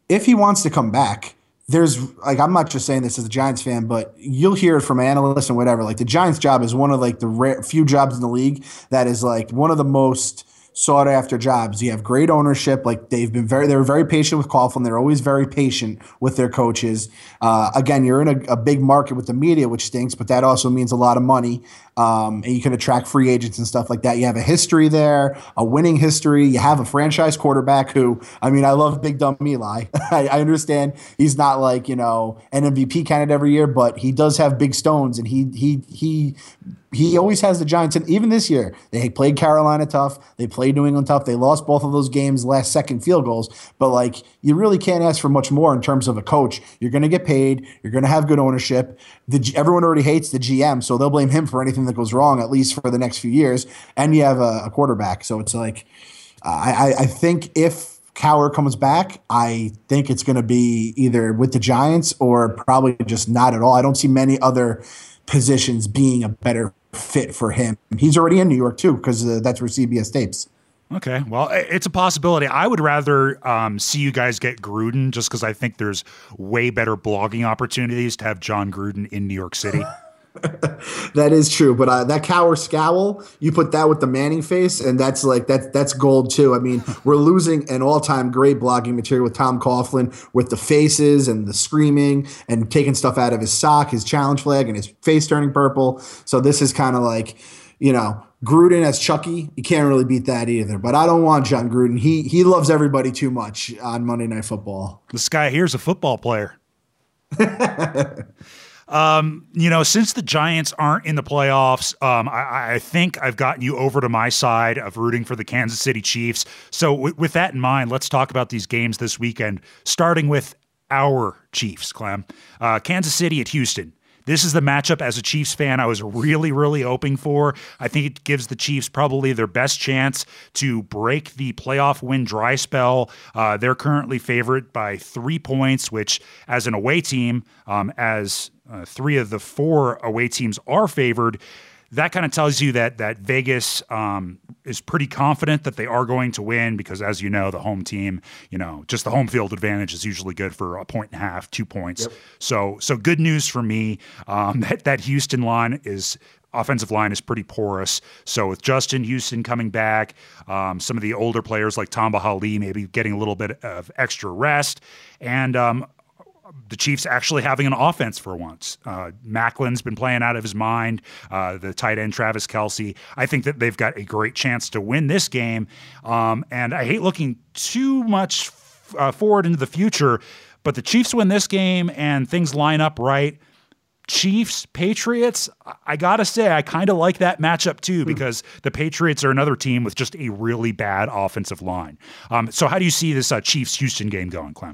if he wants to come back, there's like, I'm not just saying this as a Giants fan, but you'll hear it from analysts and whatever. Like the Giants job is one of like the rare few jobs in the league that is like one of the most sought after jobs. You have great ownership. Like they were very patient with Coughlin. They're always very patient with their coaches. Again, you're in a big market with the media, which stinks, but that also means a lot of money. And you can attract free agents and stuff like that. You have a history there, a winning history. You have a franchise quarterback who, I mean, I love Big Dumb Eli. I understand he's not like, an MVP candidate every year, but he does have big stones, and he always has the Giants. And even this year, they played Carolina tough. They played New England tough. They lost both of those games, last second field goals. But like, you really can't ask for much more in terms of a coach. You're going to get paid. You're going to have good ownership. Everyone already hates the GM, so they'll blame him for anything that goes wrong, at least for the next few years. And you have a quarterback. So it's like, I think if Cowher comes back, I think it's going to be either with the Giants or probably just not at all. I don't see many other positions being a better fit for him. He's already in New York too, because that's where CBS tapes. Okay, well, it's a possibility. I would rather see you guys get Gruden, just because I think there's way better blogging opportunities to have John Gruden in New York City. That is true, but that Cowher scowl, you put that with the Manning face, and that's gold too. I mean, we're losing an all-time great blogging material with Tom Coughlin, with the faces and the screaming and taking stuff out of his sock, his challenge flag, and his face turning purple. So this is kind of like, Gruden as Chucky. You can't really beat that either. But I don't want John Gruden. He loves everybody too much on Monday Night Football. This guy here's a football player. Since the Giants aren't in the playoffs, I think I've gotten you over to my side of rooting for the Kansas City Chiefs. So with that in mind, let's talk about these games this weekend, starting with our Chiefs, Clem. Kansas City at Houston. This is the matchup as a Chiefs fan I was really, really hoping for. I think it gives the Chiefs probably their best chance to break the playoff win dry spell. They're currently favored by 3 points, which as an away team, as 3 of the 4 away teams are favored, that kind of tells you that Vegas is pretty confident that they are going to win because, as you know, the home team, just the home field advantage is usually good for 1.5, 2 points. Yep. So good news for me. That Houston offensive line is pretty porous. So with Justin Houston coming back, some of the older players like Tamba Hali maybe getting a little bit of extra rest, and the Chiefs actually having an offense for once. Macklin's been playing out of his mind. The tight end, Travis Kelce. I think that they've got a great chance to win this game. And I hate looking too much forward into the future, but the Chiefs win this game and things line up right. Chiefs, Patriots, I got to say, I kind of like that matchup too, because the Patriots are another team with just a really bad offensive line. So how do you see this Chiefs-Houston game going, Clem?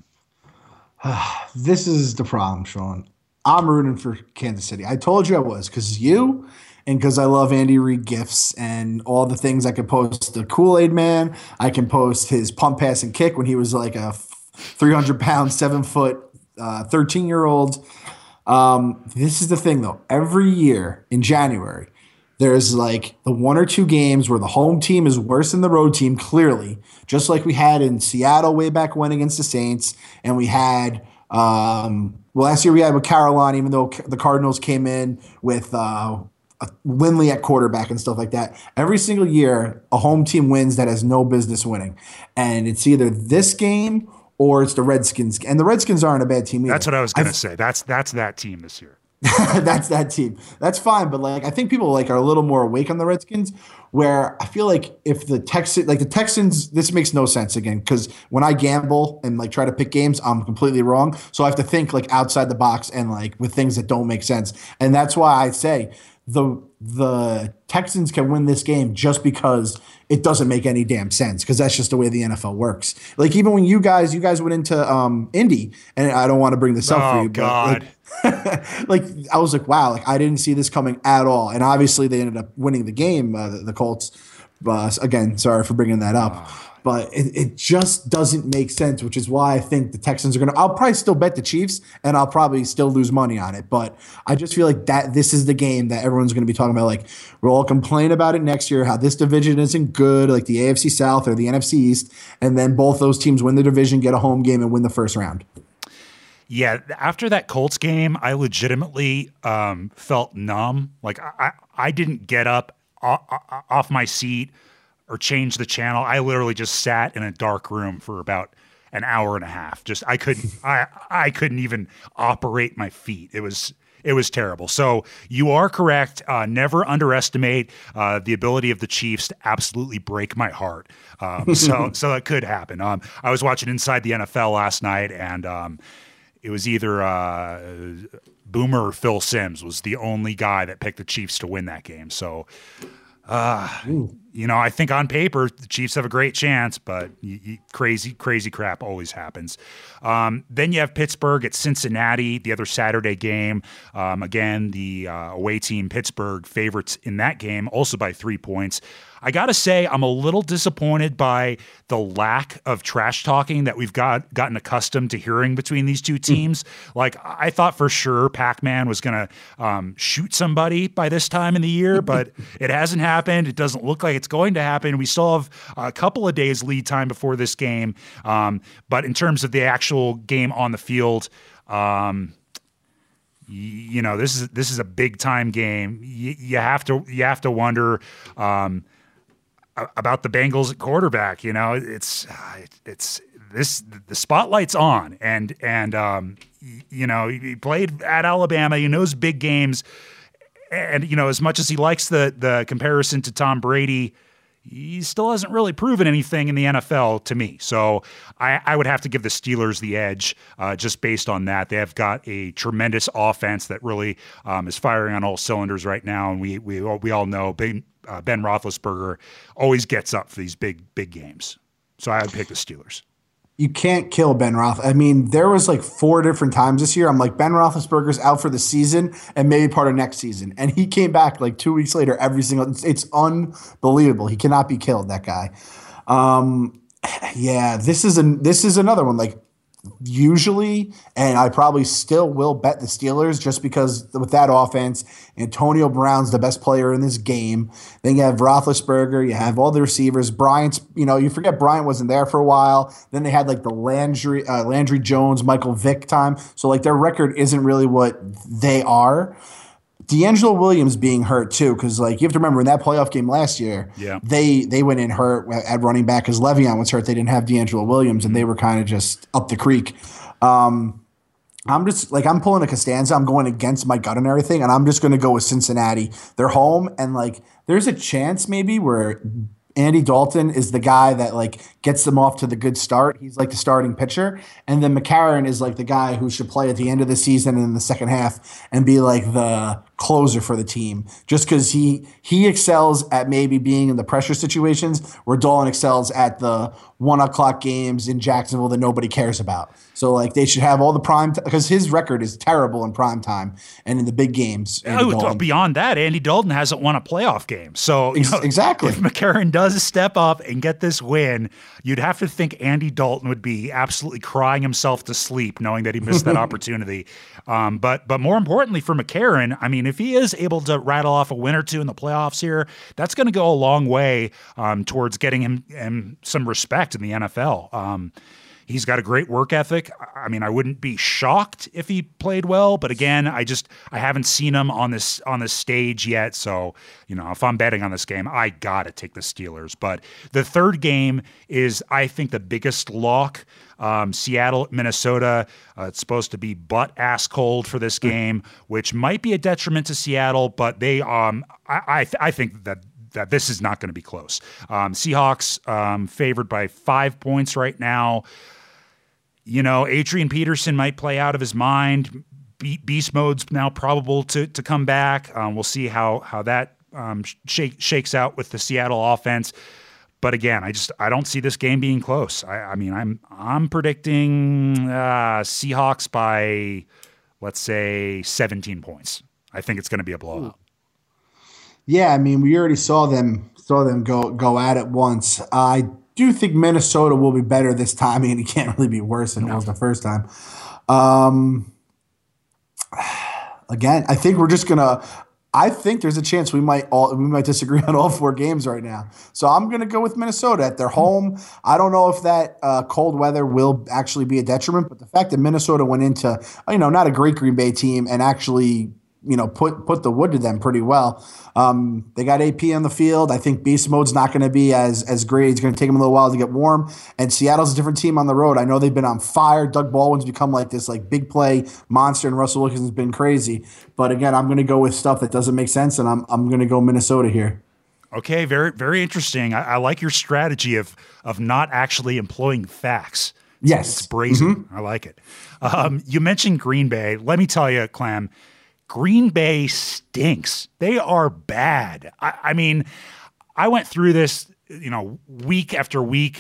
This is the problem, Sean. I'm rooting for Kansas City. I told you I was, because you and because I love Andy Reid gifts and all the things. I can post the Kool-Aid Man. I can post his pump, pass, and kick when he was like a 300-pound, 7-foot, 13-year-old. This is the thing, though. Every year in January, there's like the 1 or 2 games where the home team is worse than the road team, clearly, just like we had in Seattle way back when against the Saints. And we had, last year we had with Carolina, even though the Cardinals came in with Lindley at quarterback and stuff like that. Every single year, a home team wins that has no business winning. And it's either this game or it's the Redskins. And the Redskins aren't a bad team either. That's what I was going to say. That's that team this year. That's that team. That's fine, but like I think people like are a little more awake on the Redskins. Where I feel like if the Texans, this makes no sense again because when I gamble and like try to pick games, I'm completely wrong. So I have to think like outside the box and like with things that don't make sense. And that's why I say the Texans can win this game just because it doesn't make any damn sense because that's just the way the NFL works. Like even when you guys went into Indy, and I don't want to bring this up for you, God. but like I was like, wow, like I didn't see this coming at all. And obviously they ended up winning the game, the Colts. Again, sorry for bringing that up. But it just doesn't make sense, which is why I think the Texans are going to – I'll probably still bet the Chiefs, and I'll probably still lose money on it. But I just feel like that this is the game that everyone's going to be talking about. Like, we'll all complain about it next year, how this division isn't good, like the AFC South or the NFC East, and then both those teams win the division, get a home game, and win the first round. Yeah, after that Colts game, I legitimately felt numb. Like, I didn't get up off my seat or change the channel. I literally just sat in a dark room for about an hour and a half. Just I couldn't even operate my feet. It was terrible. So you are correct. Never underestimate the ability of the Chiefs to absolutely break my heart. So that could happen. I was watching Inside the NFL last night, and it was either Boomer or Phil Simms was the only guy that picked the Chiefs to win that game. So. I think on paper the Chiefs have a great chance, but crazy crap always happens. Then you have Pittsburgh at Cincinnati, the other Saturday game. Again, the away team Pittsburgh favorites in that game, also by 3 points. I got to say, I'm a little disappointed by the lack of trash talking that we've gotten accustomed to hearing between these two teams. Like, I thought for sure Pac-Man was going to shoot somebody by this time in the year, but it hasn't happened. It doesn't look like it's going to happen. We still have a couple of days lead time before this game. But in terms of the actual game on the field, this is a big time game. You have to wonder about the Bengals at quarterback. It's the spotlight's on, and he played at Alabama. He knows big games, and as much as he likes the comparison to Tom Brady, he still hasn't really proven anything in the NFL to me. So I would have to give the Steelers the edge just based on that. They have got a tremendous offense that really is firing on all cylinders right now, and we all know Ben Roethlisberger always gets up for these big games. So I would pick the Steelers. You can't kill Ben Roethlisberger. I mean, there was like 4 different times this year. I'm like, Ben Roethlisberger's out for the season and maybe part of next season. And he came back like 2 weeks later every single – it's unbelievable. He cannot be killed, that guy. This is another one. Like, usually, and I probably still will bet the Steelers just because with that offense, Antonio Brown's the best player in this game. Then you have Roethlisberger, you have all the receivers. Bryant's, you forget Bryant wasn't there for a while. Then they had like the Landry Jones, Michael Vick time. So like their record isn't really what they are. D'Angelo Williams being hurt too, because like you have to remember in that playoff game last year, they went in hurt at running back because Le'Veon was hurt. They didn't have D'Angelo Williams, and they were kind of just up the creek. I'm pulling a Costanza. I'm going against my gut and everything, and I'm just going to go with Cincinnati. They're home, and like there's a chance maybe where Andy Dalton is the guy that like gets them off to the good start. He's like the starting pitcher. And then McCarron is like the guy who should play at the end of the season and in the second half and be like the closer for the team. Just because he excels at maybe being in the pressure situations where Dolan excels at the 1 o'clock games in Jacksonville that nobody cares about. So like they should have all the prime because his record is terrible in prime time and in the big games. Beyond that, Andy Dalton hasn't won a playoff game. So exactly, if McCarron does step up and get this win, you'd have to think Andy Dalton would be absolutely crying himself to sleep knowing that he missed that opportunity. But more importantly for McCarron, I mean, if he is able to rattle off a win or two in the playoffs here, that's going to go a long way towards getting him some respect in the NFL. He's got a great work ethic. I mean, I wouldn't be shocked if he played well, but again, I haven't seen him on this stage yet. So, if I'm betting on this game, I gotta take the Steelers. But the third game is, I think, the biggest lock. Seattle at Minnesota. It's supposed to be butt-ass cold for this game, which might be a detriment to Seattle, but they, I think that this is not going to be close. Seahawks favored by 5 points right now. Adrian Peterson might play out of his mind. Beast mode's now probable to come back. We'll see how that shakes out with the Seattle offense. But again, I don't see this game being close. I'm predicting Seahawks by, let's say, 17 points. I think it's going to be a blowout. Yeah, I mean, we already saw them saw them go at it once. I do think Minnesota will be better this time. I mean, it can't really be worse than it was the first time. Again, I think we're just gonna. I think there's a chance we might disagree on all 4 games right now. So I'm gonna go with Minnesota at their home. I don't know if that cold weather will actually be a detriment, but the fact that Minnesota went into not a great Green Bay team and actually put the wood to them pretty well. They got AP on the field. I think beast mode's not going to be as great. It's going to take them a little while to get warm. And Seattle's a different team on the road. I know they've been on fire. Doug Baldwin's become like this big play monster, and Russell Wilson's been crazy. But again, I'm going to go with stuff that doesn't make sense, and I'm going to go Minnesota here. Okay, very very interesting. I like your strategy of not actually employing facts. It's brazen. Mm-hmm. I like it. You mentioned Green Bay. Let me tell you, Clem, Green Bay stinks. They are bad. I mean, I went through this, week after week.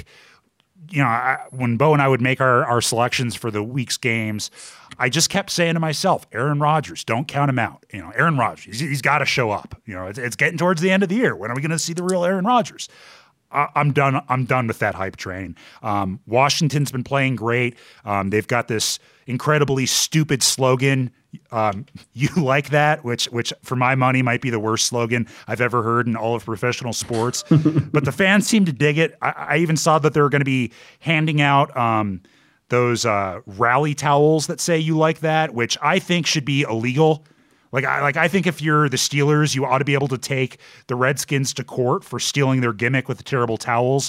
When Bo and I would make our selections for the week's games, I just kept saying to myself, Aaron Rodgers, don't count him out. Aaron Rodgers, he's got to show up. It's getting towards the end of the year. When are we going to see the real Aaron Rodgers? I'm done. I'm done with that hype train. Washington's been playing great. They've got this incredibly stupid slogan. You like that, which for my money might be the worst slogan I've ever heard in all of professional sports. But the fans seem to dig it. I even saw that they're going to be handing out those rally towels that say "you like that," which I think should be illegal. I think if you're the Steelers, you ought to be able to take the Redskins to court for stealing their gimmick with the terrible towels.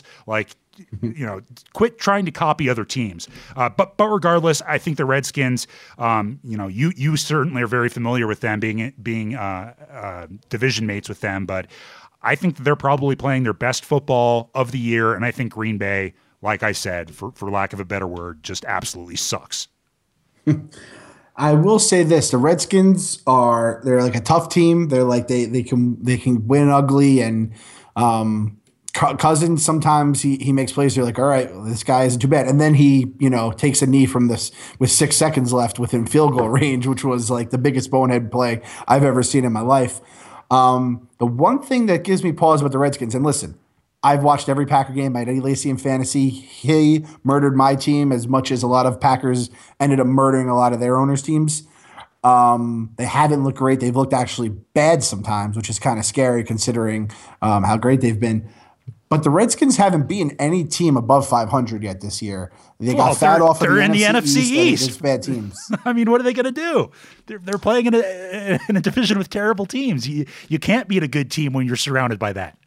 Quit trying to copy other teams. But regardless, I think the Redskins, you certainly are very familiar with them being division mates with them, but I think that they're probably playing their best football of the year. And I think Green Bay, like I said, for lack of a better word, just absolutely sucks. I will say this: the Redskins they're like a tough team. They're like they can win ugly, and Cousins sometimes he makes plays. You're like, all right, well, this guy isn't too bad, and then he takes a knee from this with 6 seconds left within field goal range, which was like the biggest bonehead play I've ever seen in my life. The one thing that gives me pause about the Redskins, and listen, I've watched every Packer game by Eddie Lacy in fantasy. He murdered my team as much as a lot of Packers ended up murdering a lot of their owners' teams. They haven't looked great. They've looked actually bad sometimes, which is kind of scary considering how great they've been. But the Redskins haven't beaten any team above 500 yet this year. They got fouled off of the NFC East. It's bad teams. I mean, what are they going to do? They're playing in a division with terrible teams. You can't beat a good team when you're surrounded by that.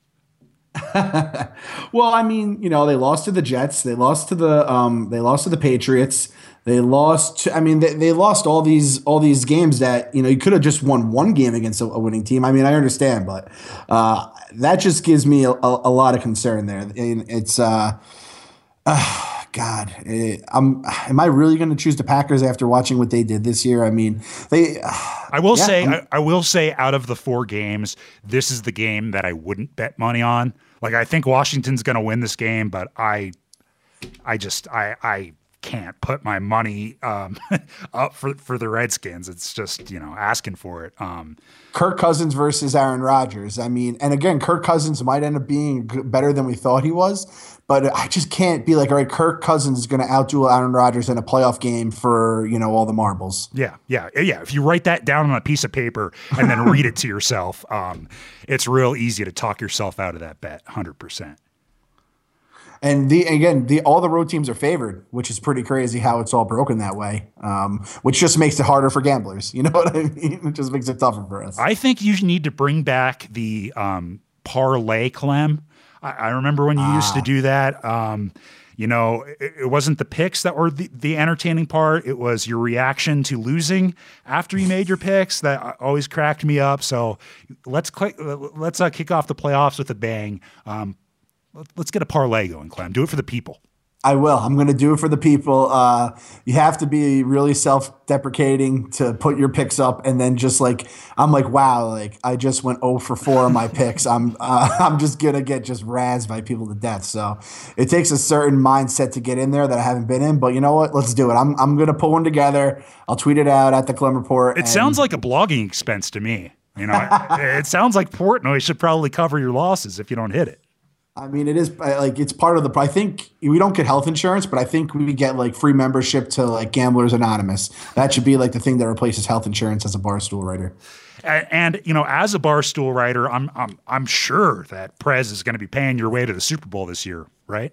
Well, I mean, they lost to the Jets. They lost to the Patriots. They lost. They lost all these games that you could have just won one game against a winning team. I mean, I understand, but that just gives me a lot of concern there. And it's God, am I really going to choose the Packers after watching what they did this year? I mean, I will say, out of the 4 games, this is the game that I wouldn't bet money on. I think Washington's going to win this game, but I can't put my money up for the Redskins. It's just asking for it. Kirk Cousins versus Aaron Rodgers. I mean, and again, Kirk Cousins might end up being better than we thought he was, but I just can't be like, all right, Kirk Cousins is going to outduel Aaron Rodgers in a playoff game for all the marbles. Yeah. If you write that down on a piece of paper and then read it to yourself, it's real easy to talk yourself out of that bet. 100%. And all the road teams are favored, which is pretty crazy how it's all broken that way, which just makes it harder for gamblers. You know what I mean? It just makes it tougher for us. I think you need to bring back the parlay, Clem. I remember when you used to do that. It wasn't the picks that were the entertaining part. It was your reaction to losing after you made your picks that always cracked me up. So let's kick off the playoffs with a bang. Let's get a parlay going, Clem. Do it for the people. I will. I'm going to do it for the people. You have to be really self-deprecating to put your picks up, and then just I'm like, wow, I just went 0 for 4 on my picks. I'm just gonna get just razzed by people to death. So it takes a certain mindset to get in there that I haven't been in. But you know what? Let's do it. I'm gonna pull one together. I'll tweet it out at the Clem Report. It sounds like a blogging expense to me. You know, it sounds like Portnoy should probably cover your losses if you don't hit it. I mean, it is like it's part of the. I think we don't get health insurance, but I think we get like free membership to like Gamblers Anonymous. That should be like the thing that replaces health insurance as a Barstool writer. And you know, as a Barstool writer, I'm sure that Prez is going to be paying your way to the Super Bowl this year, right?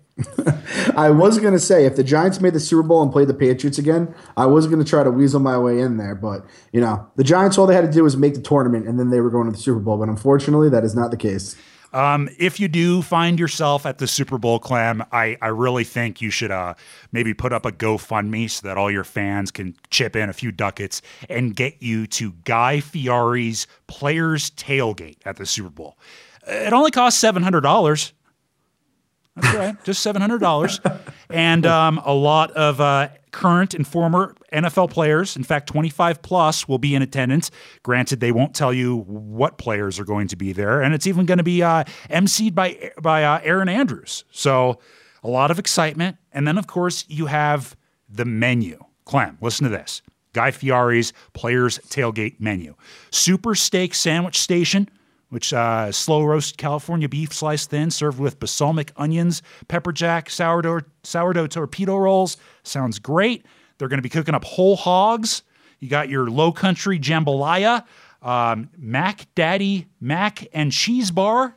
I was going to say if the Giants made the Super Bowl and played the Patriots again, I was going to try to weasel my way in there. But you know, the Giants, all they had to do was make the tournament, and then they were going to the Super Bowl. But unfortunately, that is not the case. If you do find yourself at the Super Bowl, Clem, I really think you should maybe put up a GoFundMe so that all your fans can chip in a few ducats and get you to Guy Fieri's Players Tailgate at the Super Bowl. It only costs $700. That's right, just $700. And a lot of current and former NFL players, in fact, 25 plus, will be in attendance. Granted, they won't tell you what players are going to be there, and it's even going to be emceed by Aaron Andrews. So a lot of excitement. And then, of course, you have the menu. Clem, listen to this. Guy Fieri's Players Tailgate menu. Super Steak Sandwich Station, which slow roast California beef sliced thin, served with balsamic onions, pepper jack, sourdough torpedo rolls. Sounds great. They're going to be cooking up whole hogs. You got your low country jambalaya, Mac Daddy mac and cheese bar,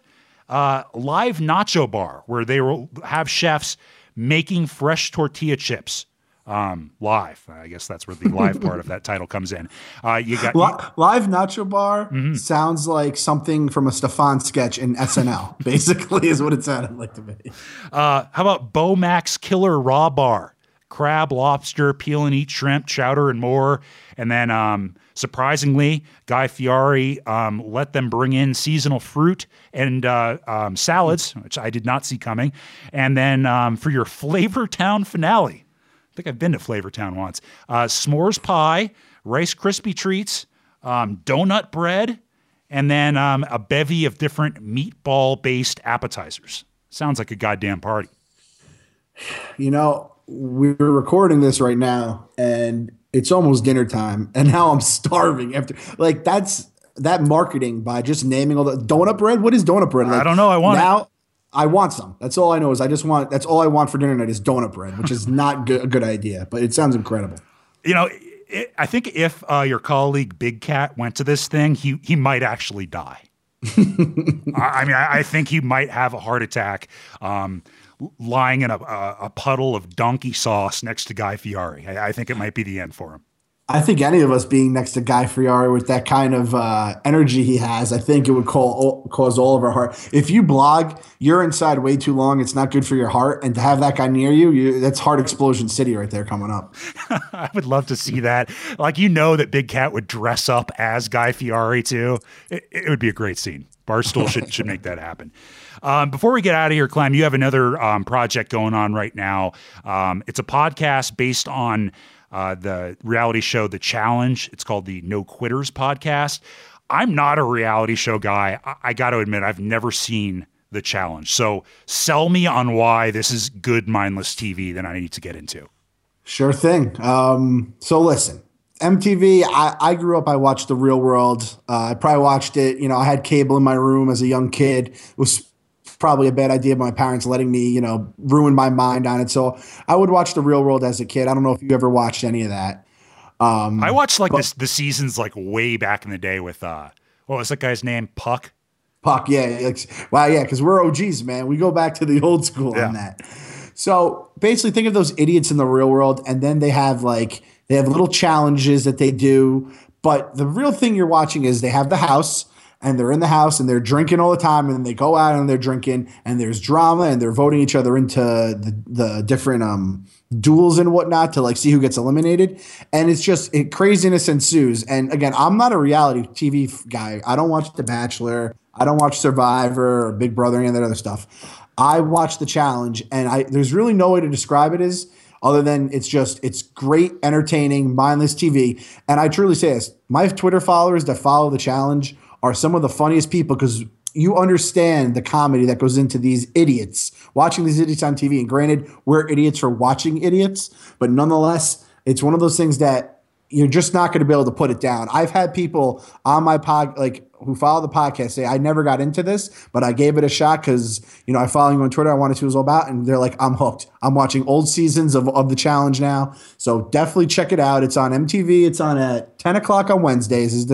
live nacho bar, where they will have chefs making fresh tortilla chips. Live. I guess that's where the live part of that title comes in. You got live nacho bar sounds like something from a Stefan sketch in SNL. Basically, is what it sounded like to me. How about Bo Mac's Killer Raw Bar? Crab, lobster, peel and eat shrimp, chowder, and more. And then, surprisingly, Guy Fieri let them bring in seasonal fruit and salads, which I did not see coming. And then for your Flavor Town finale, I think I've been to Flavortown once. S'mores pie, Rice Krispie treats, donut bread, and then a bevy of different meatball-based appetizers. Sounds like a goddamn party. You know, we're recording this right now, and it's almost dinner time, and now I'm starving. After like that marketing by just naming all the donut bread. What is donut bread? Like, I don't know. I want it. I want some. That's all I know is that's all I want for dinner tonight is donut bread, which is not a good idea, but it sounds incredible. You know, I think if your colleague Big Cat went to this thing, he might actually die. I mean, I think he might have a heart attack lying in a puddle of donkey sauce next to Guy Fieri. I think it might be the end for him. I think any of us being next to Guy Fieri with that kind of energy he has, I think it would cause all of our heart. If you blog, you're inside way too long. It's not good for your heart. And to have that guy near you, that's Heart Explosion City right there coming up. I would love to see that. Like, you know that Big Cat would dress up as Guy Fieri too. It would be a great scene. Barstool should make that happen. Before we get out of here, Clem, you have another project going on right now. It's a podcast based on the reality show, The Challenge. It's called the No Quitters Podcast. I'm not a reality show guy. I got to admit, I've never seen The Challenge. So sell me on why this is good, mindless TV that I need to get into. Sure thing. So listen, MTV, I grew up, I watched The Real World. I probably watched it. You know, I had cable in my room as a young kid. It was probably a bad idea, my parents letting me, you know, ruin my mind on it. So I would watch The Real World as a kid. I don't know if you ever watched any of that. I watched the seasons like way back in the day with what was that guy's name? Puck, yeah. Wow, yeah, because we're OGs, man. We go back to the old school on that. So basically think of those idiots in The Real World, and then they have little challenges that they do. But the real thing you're watching is they have the house, and they're in the house and they're drinking all the time, and then they go out and they're drinking, and there's drama, and they're voting each other into the different duels and whatnot to like see who gets eliminated. And it's just craziness ensues. And again, I'm not a reality TV guy. I don't watch The Bachelor. I don't watch Survivor or Big Brother, any of that other stuff. I watch The Challenge, and there's really no way to describe it as other than it's great, entertaining, mindless TV. And I truly say this, my Twitter followers that follow The Challenge are some of the funniest people because you understand the comedy that goes into these idiots, watching these idiots on TV. And granted, we're idiots for watching idiots, but nonetheless, it's one of those things that you're just not going to be able to put it down. I've had people on my pod, like who follow the podcast say, I never got into this, but I gave it a shot because, I follow you on Twitter. I wanted to see what it was all about. And they're like, I'm hooked. I'm watching old seasons of the challenge now. So definitely check it out. It's on MTV. It's on at 10 o'clock on Wednesdays is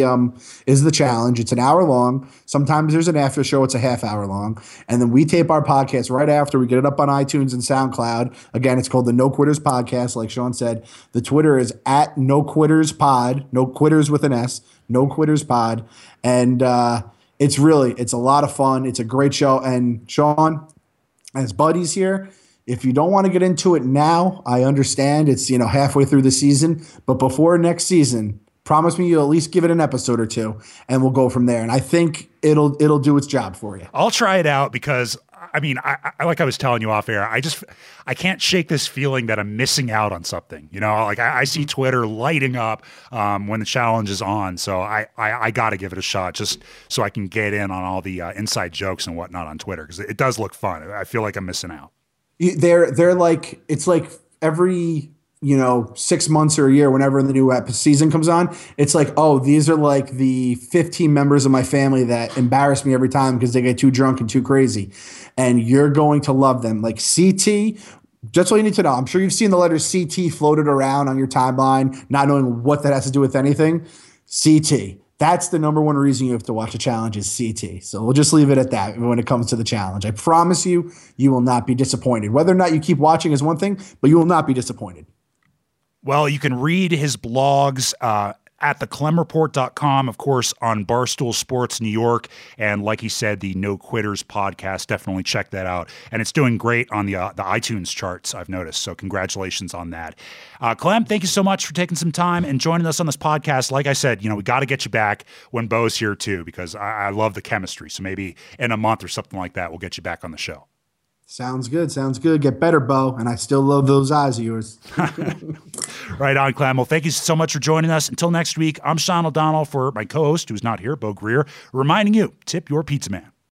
the challenge. It's an hour long. Sometimes there's an after show. It's a half hour long. And then we tape our podcast right after. We get it up on iTunes and SoundCloud. Again, it's called the No Quitters Podcast. Like Sean said, the Twitter is at No Quitters Pod, No Quitters with an S, No Quitters Pod. And it's a lot of fun. It's a great show. And Sean, as buddies here, if you don't want to get into it now, I understand it's, halfway through the season, but before next season, promise me you'll at least give it an episode or two and we'll go from there. And I think it'll do its job for you. I'll try it out because I like I was telling you off air, I can't shake this feeling that I'm missing out on something. I see Twitter lighting up when the challenge is on. So I got to give it a shot just so I can get in on all the inside jokes and whatnot on Twitter because it does look fun. I feel like I'm missing out. They're like, it's like every 6 months or a year, whenever the new season comes on, it's like, oh, these are like the 15 members of my family that embarrass me every time because they get too drunk and too crazy. And you're going to love them. Like CT, that's all you need to know. I'm sure you've seen the letter CT floated around on your timeline, not knowing what that has to do with anything. CT. That's the number one reason you have to watch a challenge is CT. So we'll just leave it at that when it comes to the challenge. I promise you, you will not be disappointed. Whether or not you keep watching is one thing, but you will not be disappointed. Well, you can read his blogs at theclemreport.com, of course, on Barstool Sports New York. And like he said, the No Quitters podcast, definitely check that out. And it's doing great on the iTunes charts, I've noticed. So congratulations on that. Clem, thank you so much for taking some time and joining us on this podcast. Like I said, we got to get you back when Bo's here too, because I love the chemistry. So maybe in a month or something like that, we'll get you back on the show. Sounds good. Get better, Bo. And I still love those eyes of yours. Right on, Clem. Well, thank you so much for joining us. Until next week, I'm Sean O'Donnell for my co-host, who's not here, Bo Greer, reminding you, tip your pizza man.